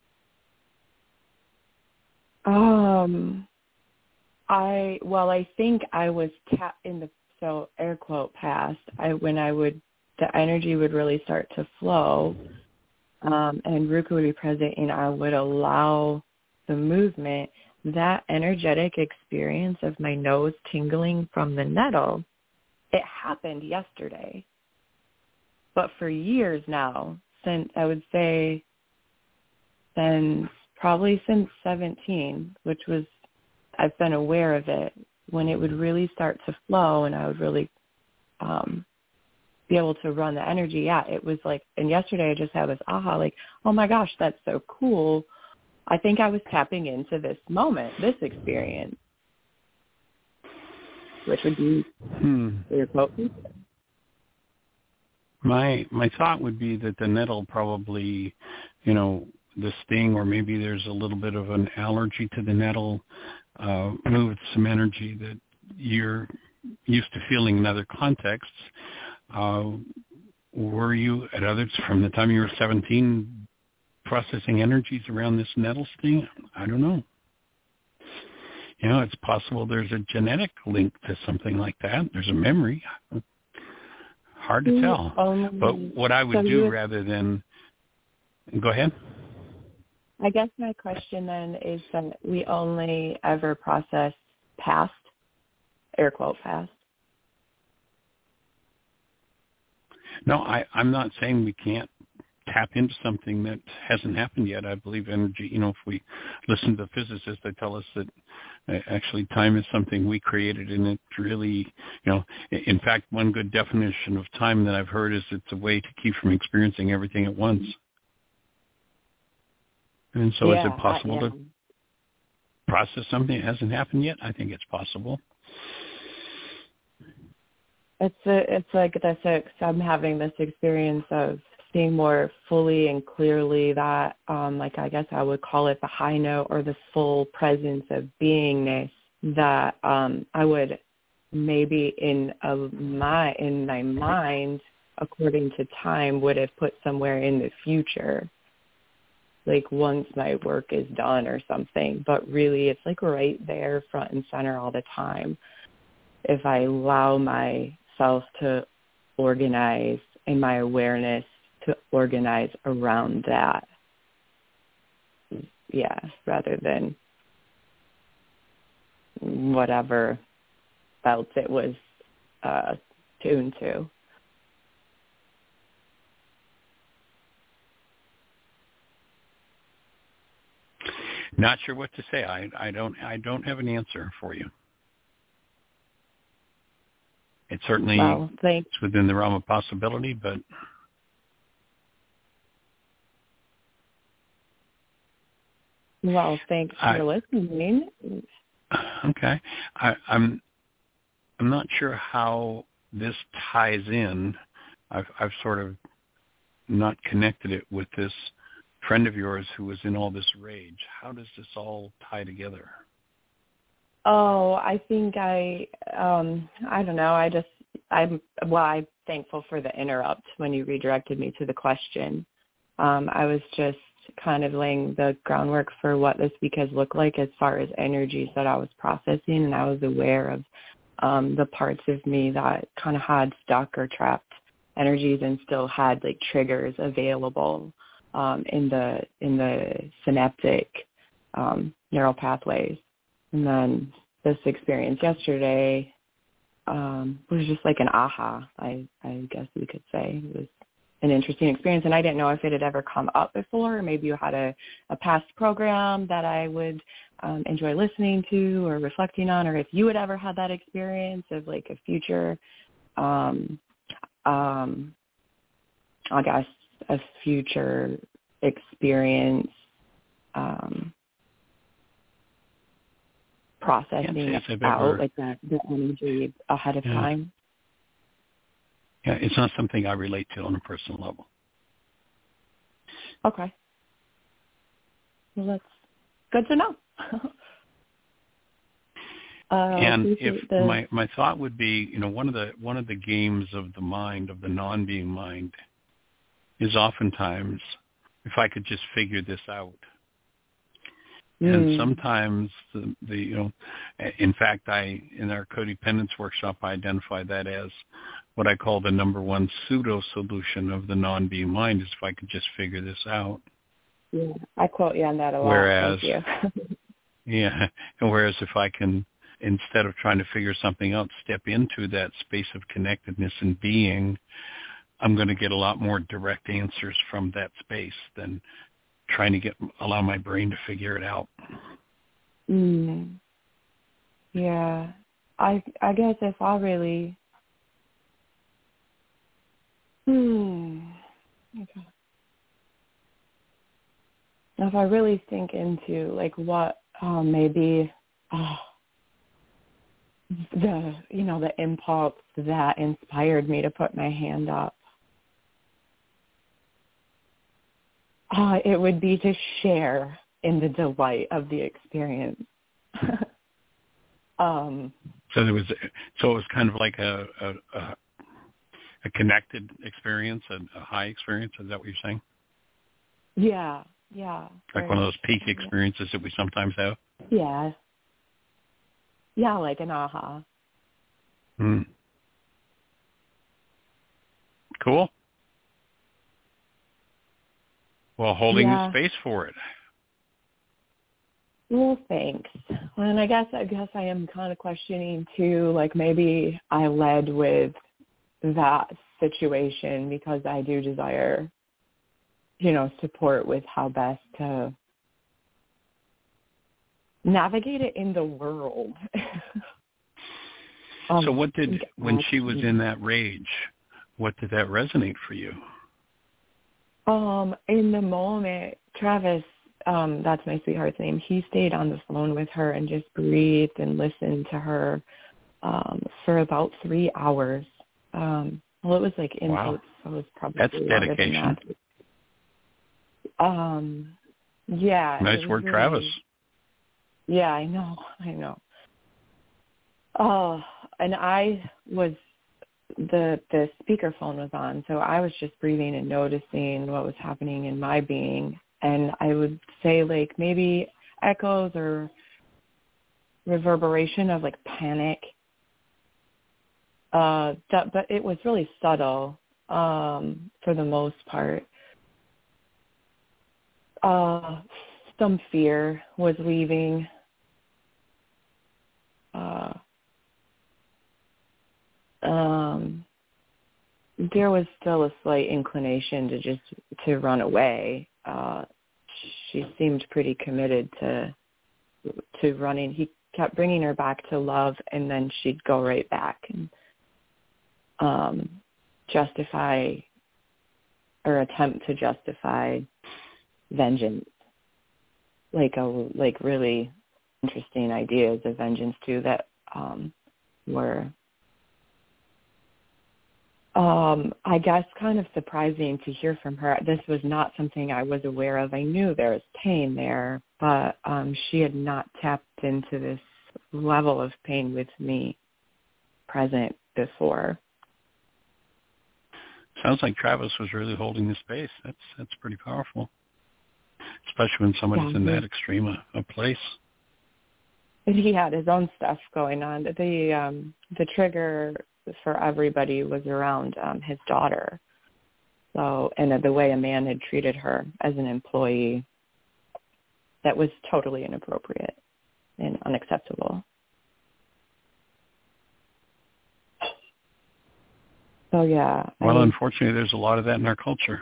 Um, I well, I think I was tapped in the so air quote past. I when I would the energy would really start to flow, um, and Ruka would be present, and I would allow the movement. That energetic experience of my nose tingling from the nettle, it happened yesterday. But for years now, since I would say since probably since seventeen, which was I've been aware of it, when it would really start to flow and I would really um, be able to run the energy, yeah, it was like, and yesterday I just had this aha, like, oh my gosh, that's so cool. I think I was tapping into this moment, this experience, which would be hmm. your quote. My my thought would be that the nettle probably, you know, the sting, or maybe there's a little bit of an allergy to the nettle, uh, moved some energy that you're used to feeling in other contexts. Uh, were you at others from the time you were seventeen processing energies around this nettle sting? I don't know. You know, it's possible there's a genetic link to something like that. There's a memory. Hard to tell. Um, but what I would so do would, rather than... Go ahead. I guess my question then is that we only ever process past, air quote past. No, I, I'm not saying we can't tap into something that hasn't happened yet. I believe energy, you know, if we listen to physicists, they tell us that uh, actually time is something we created, and it's really, you know, in fact, one good definition of time that I've heard is it's a way to keep from experiencing everything at once. And so yeah, is it possible yeah. to process something that hasn't happened yet? I think it's possible. It's a, it's like that's it. I'm having this experience of seeing more fully and clearly that, um, like I guess I would call it the high note or the full presence of beingness that um, I would maybe in a, my in my mind, according to time, would have put somewhere in the future, like once my work is done or something. But really, it's like right there, front and center all the time. If I allow myself to organize and my awareness to organize around that. Yeah, rather than whatever else it was uh, tuned to. Not sure what to say. I, I don't I don't have an answer for you. It certainly well, thanks. it's within the realm of possibility, but Well, thanks for I, listening. Okay. I, I'm I'm not sure how this ties in. I've I've sort of not connected it with this friend of yours who was in all this rage. How does this all tie together? Oh, I think I, um, I don't know. I just, I'm, well, I'm thankful for the interrupt when you redirected me to the question. Um, I was just kind of laying the groundwork for what this week has looked like as far as energies that I was processing, and I was aware of um, the parts of me that kind of had stuck or trapped energies and still had like triggers available um, in the in the synaptic um, neural pathways. And then this experience yesterday um, was just like an aha, I, I guess we could say. It was an interesting experience, and I didn't know if it had ever come up before, or maybe you had a, a past program that I would um, enjoy listening to or reflecting on, or if you had ever had that experience of like a future, um, um, I guess, a future experience um, processing out ever, like that, the energy ahead of yeah. time. Yeah, it's not something I relate to on a personal level. Okay. Well, that's good to know. uh, and if the... my, my thought would be, you know, one of the one of the games of the mind, of the non-being mind, is oftentimes if I could just figure this out. Mm. And sometimes the, the you know, in fact, I in our codependence workshop, I identify that as what I call the number one pseudo solution of the non-being mind, is if I could just figure this out. Yeah, I quote you on that a lot. Whereas, Thank you. yeah, and whereas if I can, instead of trying to figure something out, step into that space of connectedness and being, I'm going to get a lot more direct answers from that space than trying to get allow my brain to figure it out. Mm. Yeah. I I guess if I really hmm okay. If I really think into like what um, maybe uh, the you know the impulse that inspired me to put my hand up, uh, it would be to share in the delight of the experience. um, so there was, so it was kind of like a a, a, a connected experience, a, a high experience. Is that what you're saying? Yeah, yeah. Like one of those peak experiences that we sometimes have. Yeah. Yeah, like an aha. Hmm. Cool. Well, holding Yeah. the space for it. Well, thanks. And I guess I guess I am kind of questioning too, like maybe I led with that situation because I do desire, you know, support with how best to navigate it in the world. um, so what did, when she was in that rage, what did that resonate for you? Um, in the moment, Travis, um, that's my sweetheart's name, he stayed on the phone with her and just breathed and listened to her um, for about three hours. Um, well, it was like in wow. so it was probably That's dedication. That. Um, yeah. Nice work, really, Travis. Yeah, I know, I know. Oh, and I was, the the speakerphone was on, so I was just breathing and noticing what was happening in my being. And I would say like maybe echoes or reverberation of like panic. Uh, that, but it was really subtle um, for the most part. Uh, some fear was leaving. Uh, um, there was still a slight inclination to just to run away. Uh, she seemed pretty committed to to running. He kept bringing her back to love, and then she'd go right back and um, justify or attempt to justify vengeance, like a like really interesting ideas of vengeance too that um, were. Um, I guess kind of surprising to hear from her. This was not something I was aware of. I knew there was pain there, but um, she had not tapped into this level of pain with me present before. Sounds like Travis was really holding the space. That's that's pretty powerful, especially when somebody's yeah, in that extreme a, a place. He had his own stuff going on. The um, the trigger for everybody was around um, his daughter. So, and the way a man had treated her as an employee, that was totally inappropriate and unacceptable. So, yeah. Well, I, unfortunately, there's a lot of that in our culture.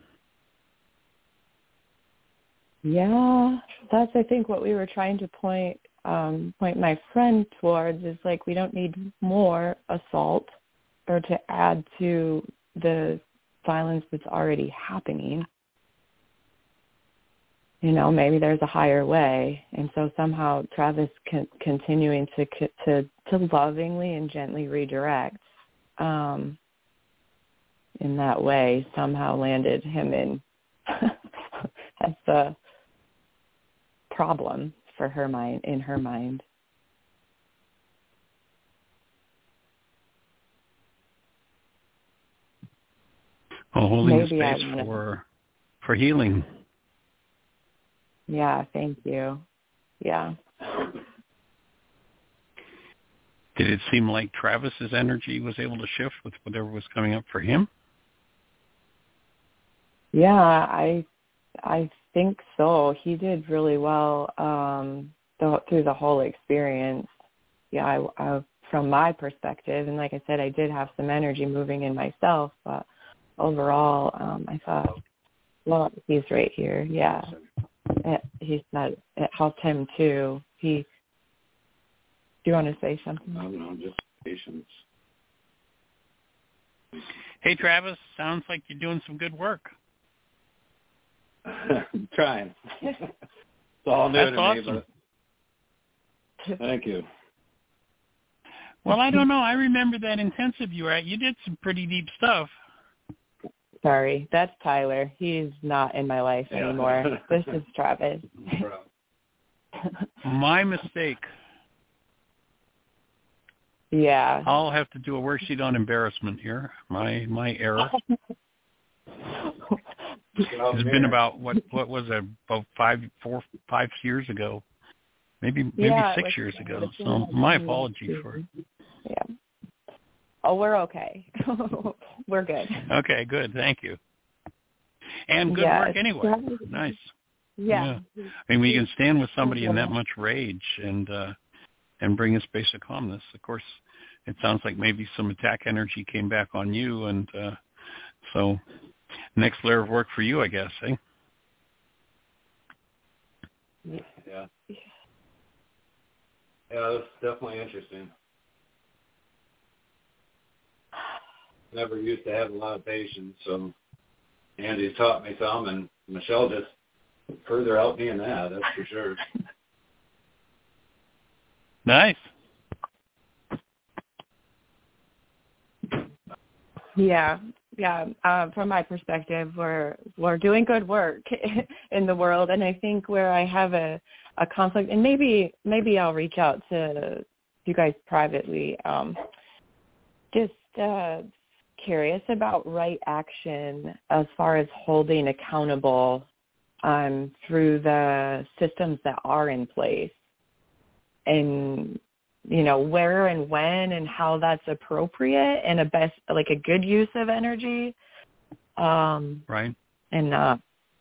Yeah, that's, I think, what we were trying to point um, point my friend towards is like we don't need more assault or to add to the violence that's already happening. You know, maybe there's a higher way, and so somehow Travis con- continuing to to to lovingly and gently redirect um, in that way somehow landed him in as the problem for her mind, in her mind. Well, holding Maybe the space for for healing. Yeah, thank you. Yeah. Did it seem like Travis's energy was able to shift with whatever was coming up for him? Yeah, I I think so. He did really well um, the, through the whole experience. Yeah, I, I, from my perspective, and like I said, I did have some energy moving in myself, but overall, um, I thought, well, he's right here. Yeah, it, he's not. It helped him too. He Do you want to say something? I don't know, just patience. Hey, Travis, sounds like you're doing some good work. Trying. It's all new That's to awesome. me, but thank you. Well, I don't know. I remember that intensive you were at. You did some pretty deep stuff. Sorry, that's Tyler. He's not in my life Yeah. anymore. This is Travis. My mistake. Yeah. I'll have to do a worksheet on embarrassment here. My my error. It's been about what what was it about five four five years ago, maybe maybe Yeah, six like, years ago. So my apology for. Yeah. Oh, we're okay. We're good. Okay, good. Thank you. And good yeah, work anyway. Nice. Yeah. yeah. I mean, we can stand with somebody in that much rage and uh, and bring a space of calmness. Of course, it sounds like maybe some attack energy came back on you, and uh, so next layer of work for you, I guess, eh? Yeah. Yeah, that's definitely interesting. Never used to have a lot of patience, so Andy taught me some, and Michelle just further helped me in that, that's for sure. Nice. Yeah, yeah. Um, from my perspective, we're we're doing good work in the world, and I think where I have a, a conflict, and maybe maybe I'll reach out to you guys privately. Um, just uh, curious about right action as far as holding accountable um, through the systems that are in place, and you know, where and when and how that's appropriate and a best, like a good use of energy. Um, right. And, uh,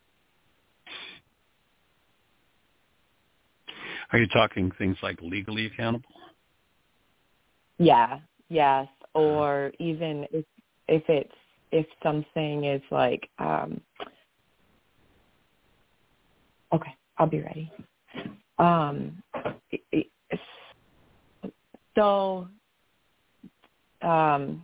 are you talking things like legally accountable? yeah, yes. Or even if, if it's, if something is like, um, okay, I'll be ready. Um, it, it, So um,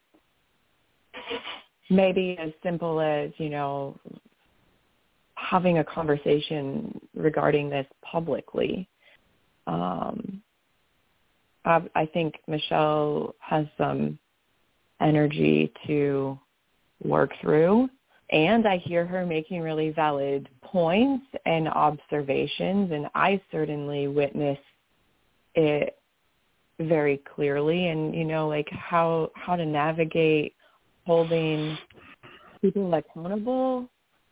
maybe as simple as, you know, having a conversation regarding this publicly. Um, I, I think Michelle has some energy to work through, and I hear her making really valid points and observations, and I certainly witness it very clearly, and you know, like how how to navigate holding people accountable.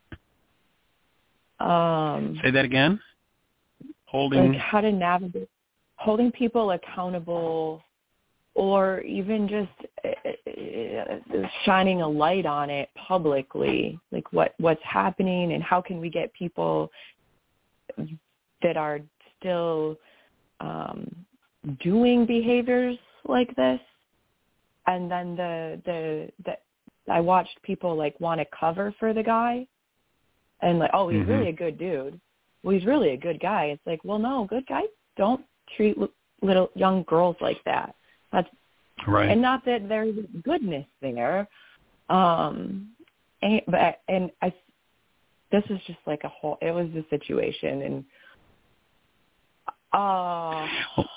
Um, Say that again. Holding like how to navigate holding people accountable, or even just uh, shining a light on it publicly, like what what's happening and how can we get people that are still um, doing behaviors like this. And then the the the I watched people like want to cover for the guy and like, oh, he's mm-hmm. really a good dude. Well, he's really a good guy. It's like, well, no, good guys don't treat little young girls like that. That's right. And not that there's goodness there. Um, and, but and I, this is just like a whole. It was a situation, and uh,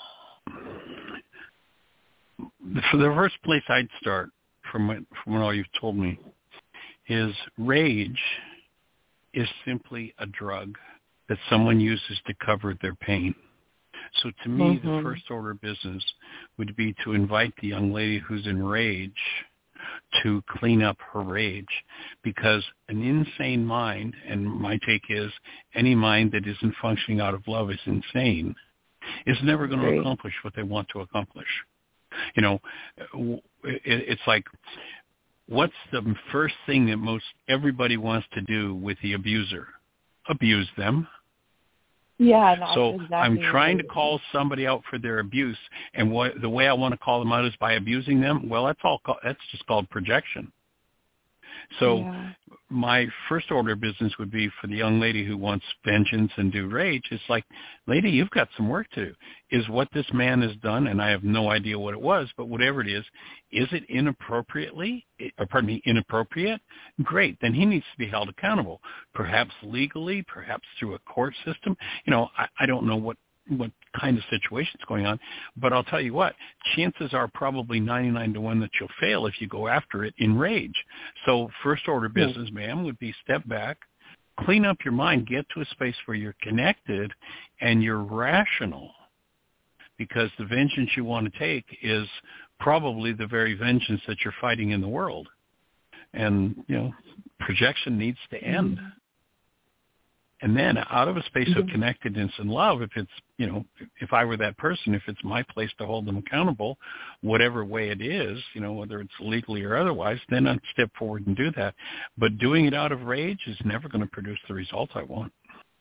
for the first place I'd start from what, from what all you've told me is rage is simply a drug that someone uses to cover their pain. So to me, mm-hmm. the first order of business would be to invite the young lady who's in rage to clean up her rage, because an insane mind, and my take is any mind that isn't functioning out of love is insane, is never going to accomplish what they want to accomplish. You know, it's like, what's the first thing that most everybody wants to do with the abuser? Abuse them. Yeah. That's so exactly I'm trying right. to call somebody out for their abuse, and what, the way I want to call them out is by abusing them. Well, that's all. That's just called projection. So yeah. my first order of business would be for the young lady who wants vengeance and do rage. It's like, lady, you've got some work to do. Is what this man has done, and I have no idea what it was, but whatever it is, is it inappropriately, or pardon me, inappropriate? Great. Then he needs to be held accountable, perhaps legally, perhaps through a court system. You know, I, I don't know what what kind of situation's going on, but I'll tell you what, chances are probably ninety-nine to one that you'll fail if you go after it in rage. So first order business, ma'am, would be step back, clean up your mind, get to a space where you're connected and you're rational, because the vengeance you want to take is probably the very vengeance that you're fighting in the world. And, you know, projection needs to end. Mm-hmm. And then out of a space of connectedness and love, if it's, you know, if I were that person, if it's my place to hold them accountable, whatever way it is, you know, whether it's legally or otherwise, then I'd step forward and do that. But doing it out of rage is never going to produce the result I want.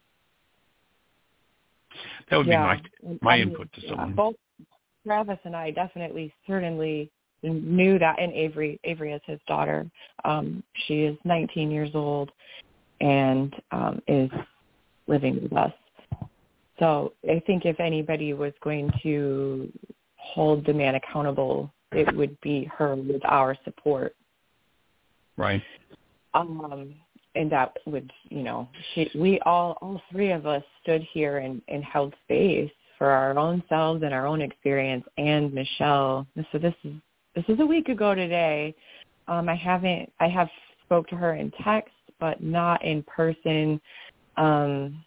That would yeah. be my my I mean, input to yeah. someone. Both Travis and I definitely, certainly knew that, and Avery, Avery is his daughter. Um, she is nineteen years old. And um, is living with us. So I think if anybody was going to hold the man accountable, it would be her with our support. Right. Um, and that would, you know, she, we all, all three of us stood here and, and held space for our own selves and our own experience. And Michelle, so this is this is a week ago today. Um, I haven't, I have spoke to her in text, but not in person. Um,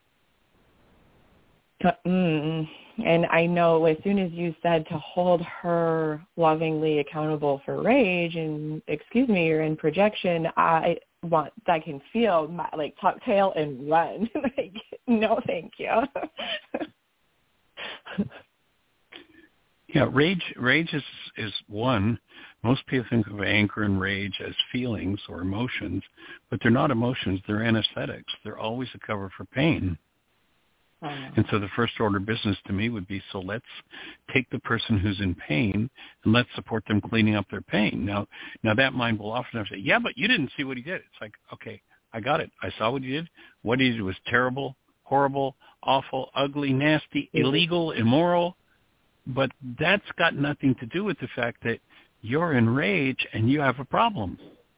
mm, and I know as soon as you said to hold her lovingly accountable for rage and, excuse me, you're in projection, I want, I can feel my, like, tuck tail and run. Like, no, thank you. Yeah, rage rage is, is one. Most people think of anger and rage as feelings or emotions, but they're not emotions. They're anesthetics. They're always a cover for pain. Oh. And so the first order of business to me would be, so let's take the person who's in pain and let's support them cleaning up their pain. Now, now that mind will often say, yeah, but you didn't see what he did. It's like, okay, I got it. I saw what he did. What he did was terrible, horrible, awful, ugly, nasty, mm-hmm. illegal, immoral. But that's got nothing to do with the fact that you're in rage and you have a problem.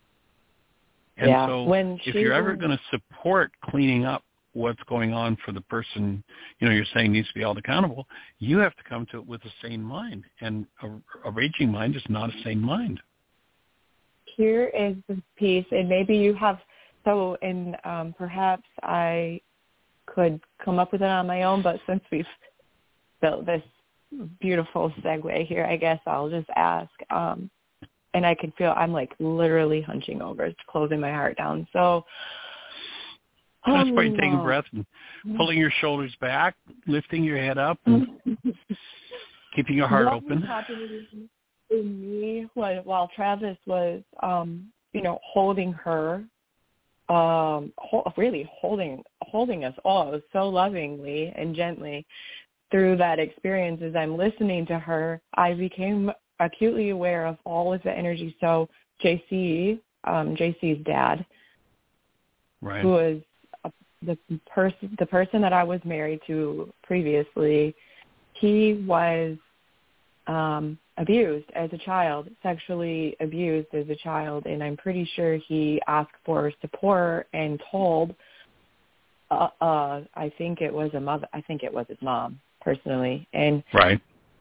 And yeah, so when if you're ever going to support cleaning up what's going on for the person, you know, you're saying needs to be held accountable, you have to come to it with a sane mind. And a, a raging mind is not a sane mind. Here is the piece, and maybe you have, so, and um, perhaps I could come up with it on my own, but since we've built this beautiful segue here, I guess I'll just ask, um, and I can feel I'm like literally hunching over, closing my heart down. So that's why you're taking a breath and pulling your shoulders back, lifting your head up, and keeping your heart what open. Was happening in me while, while Travis was, um, you know, holding her, um, ho- really holding holding us all so lovingly and gently. Through that experience, as I'm listening to her, I became acutely aware of all of the energy. So J C, um, J C's dad, right. who was a, the person, the person that I was married to previously, he was um, abused as a child, sexually abused as a child, and I'm pretty sure he asked for support and told. Uh, uh, I think it was a mother. I think it was his mom. Personally, and right.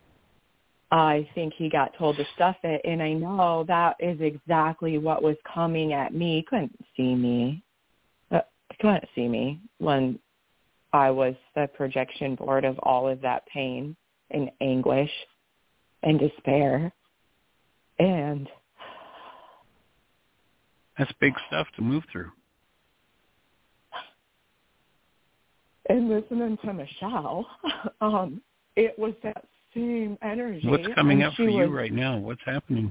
I think he got told to stuff it, and I know that is exactly what was coming at me. He couldn't see me. Uh, he couldn't see me when I was the projection board of all of that pain and anguish and despair. And that's big stuff to move through. And listening to Michelle, um, it was that same energy. What's coming and up for you was, right now? What's happening?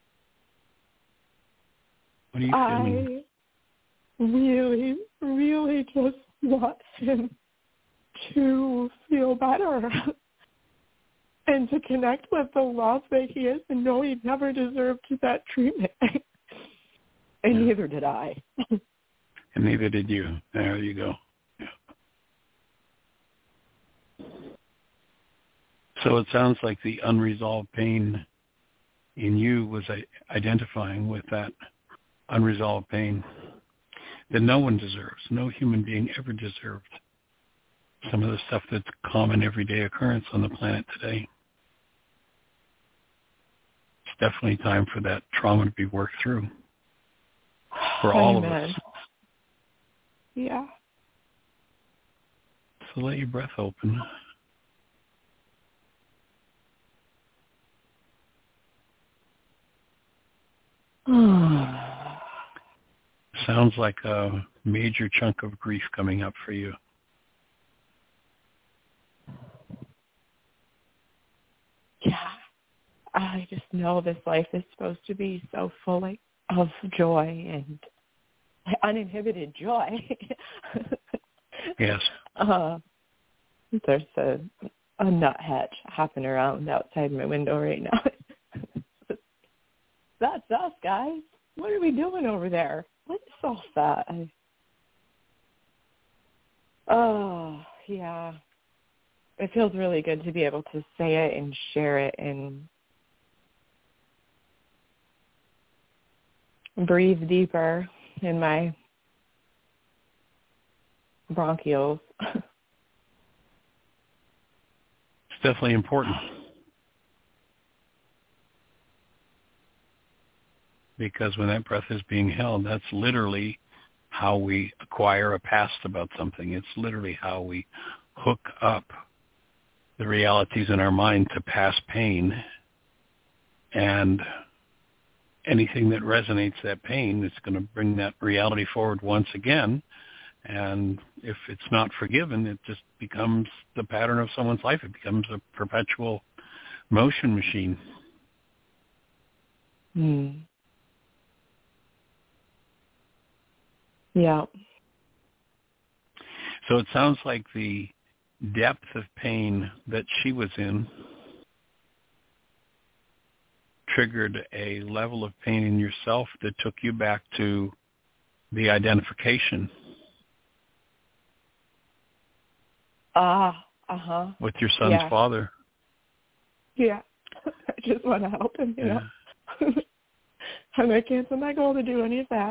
What are you I feeling? I really, really just want him to feel better and to connect with the love that he is and know he never deserved that treatment. And yeah. neither did I. And neither did you. There you go. Yeah. So it sounds like the unresolved pain in you was identifying with that unresolved pain that no one deserves, no human being ever deserved. Some of the stuff that's common everyday occurrence on the planet today. It's definitely time for that trauma to be worked through for all Amen. of us. Yeah. So let your breath open. Sounds like a major chunk of grief coming up for you. Yeah. I just know this life is supposed to be so full of joy and uninhibited joy. Yes. Uh, there's a, a nuthead hopping around outside my window right now. That's us, guys. What are we doing over there? What is all that? I, oh, yeah. It feels really good to be able to say it and share it and breathe deeper in my bronchioles. It's definitely important. Because when that breath is being held, that's literally how we acquire a past about something. It's literally how we hook up the realities in our mind to past pain. And anything that resonates that pain is going to bring that reality forward once again. And if it's not forgiven, it just becomes the pattern of someone's life. It becomes a perpetual motion machine. Hmm. Yeah. So it sounds like the depth of pain that she was in triggered a level of pain in yourself that took you back to the identification. Ah, uh, uh-huh. With your son's yeah. father. Yeah. I just want to help him, you yeah. know. I'm going to cancel my goal to do any of that.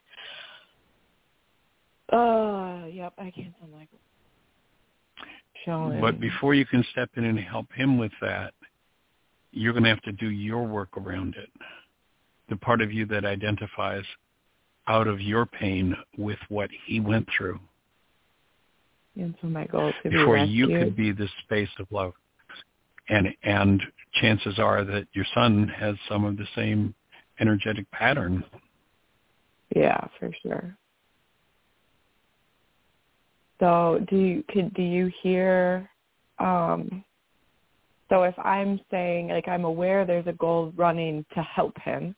Uh, yep, I cancel my goal. Showing. But before you can step in and help him with that, you're going to have to do your work around it. The part of you that identifies out of your pain with what he went through. And so my goal is to before be rescued. You could be the space of love. And and chances are that your son has some of the same energetic pattern. Yeah, for sure. So do you could do you hear um so if I'm saying, like, I'm aware there's a goal running to help him,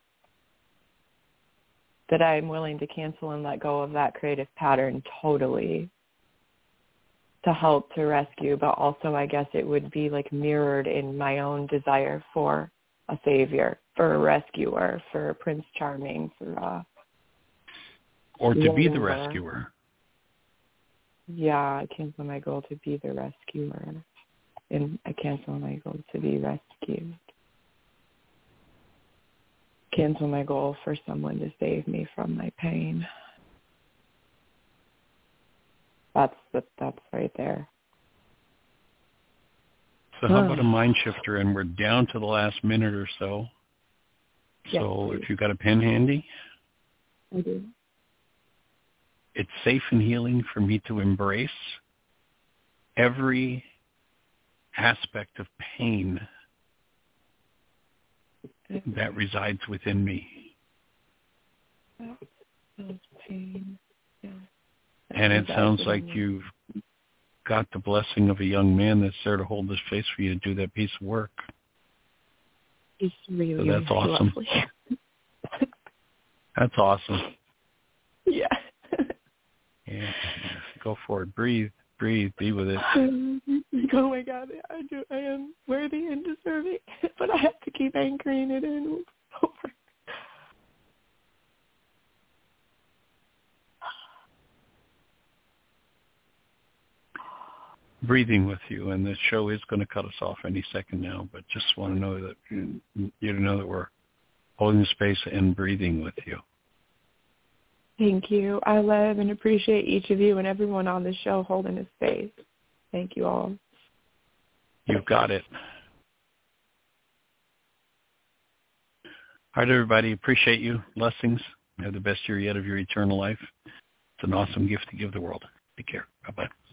that I'm willing to cancel and let go of that creative pattern totally to help to rescue, but also I guess it would be like mirrored in my own desire for a savior, for a rescuer, for a Prince Charming, for a... Or to be the rescuer. Yeah, I cancel my goal to be the rescuer. And I cancel my goal to be rescued. Cancel my goal for someone to save me from my pain. That's that's, that's right there. So how about a mind shifter? And we're down to the last minute or so. Yes, so please. If you've got a pen handy. I do. It's safe and healing for me to embrace every aspect of pain that resides within me. Pain. Yeah. And it sounds like you've got the blessing of a young man that's there to hold this space for you to do that piece of work. He's really, so that's really awesome. lovely. That's awesome. Yeah. Yeah. Go for it. Breathe. Breathe. Be with it. Oh my God, I do. I am worthy and deserving, but I have to keep anchoring it in. breathing with you. And the show is going to cut us off any second now, but just want to know that you to know that we're holding the space and breathing with you. Thank you. I love and appreciate each of you and everyone on the show holding a space. Thank you all. You've got it. All right, everybody. Appreciate you. Blessings. Have the best year yet of your eternal life. It's an awesome gift to give the world. Take care. Bye-bye.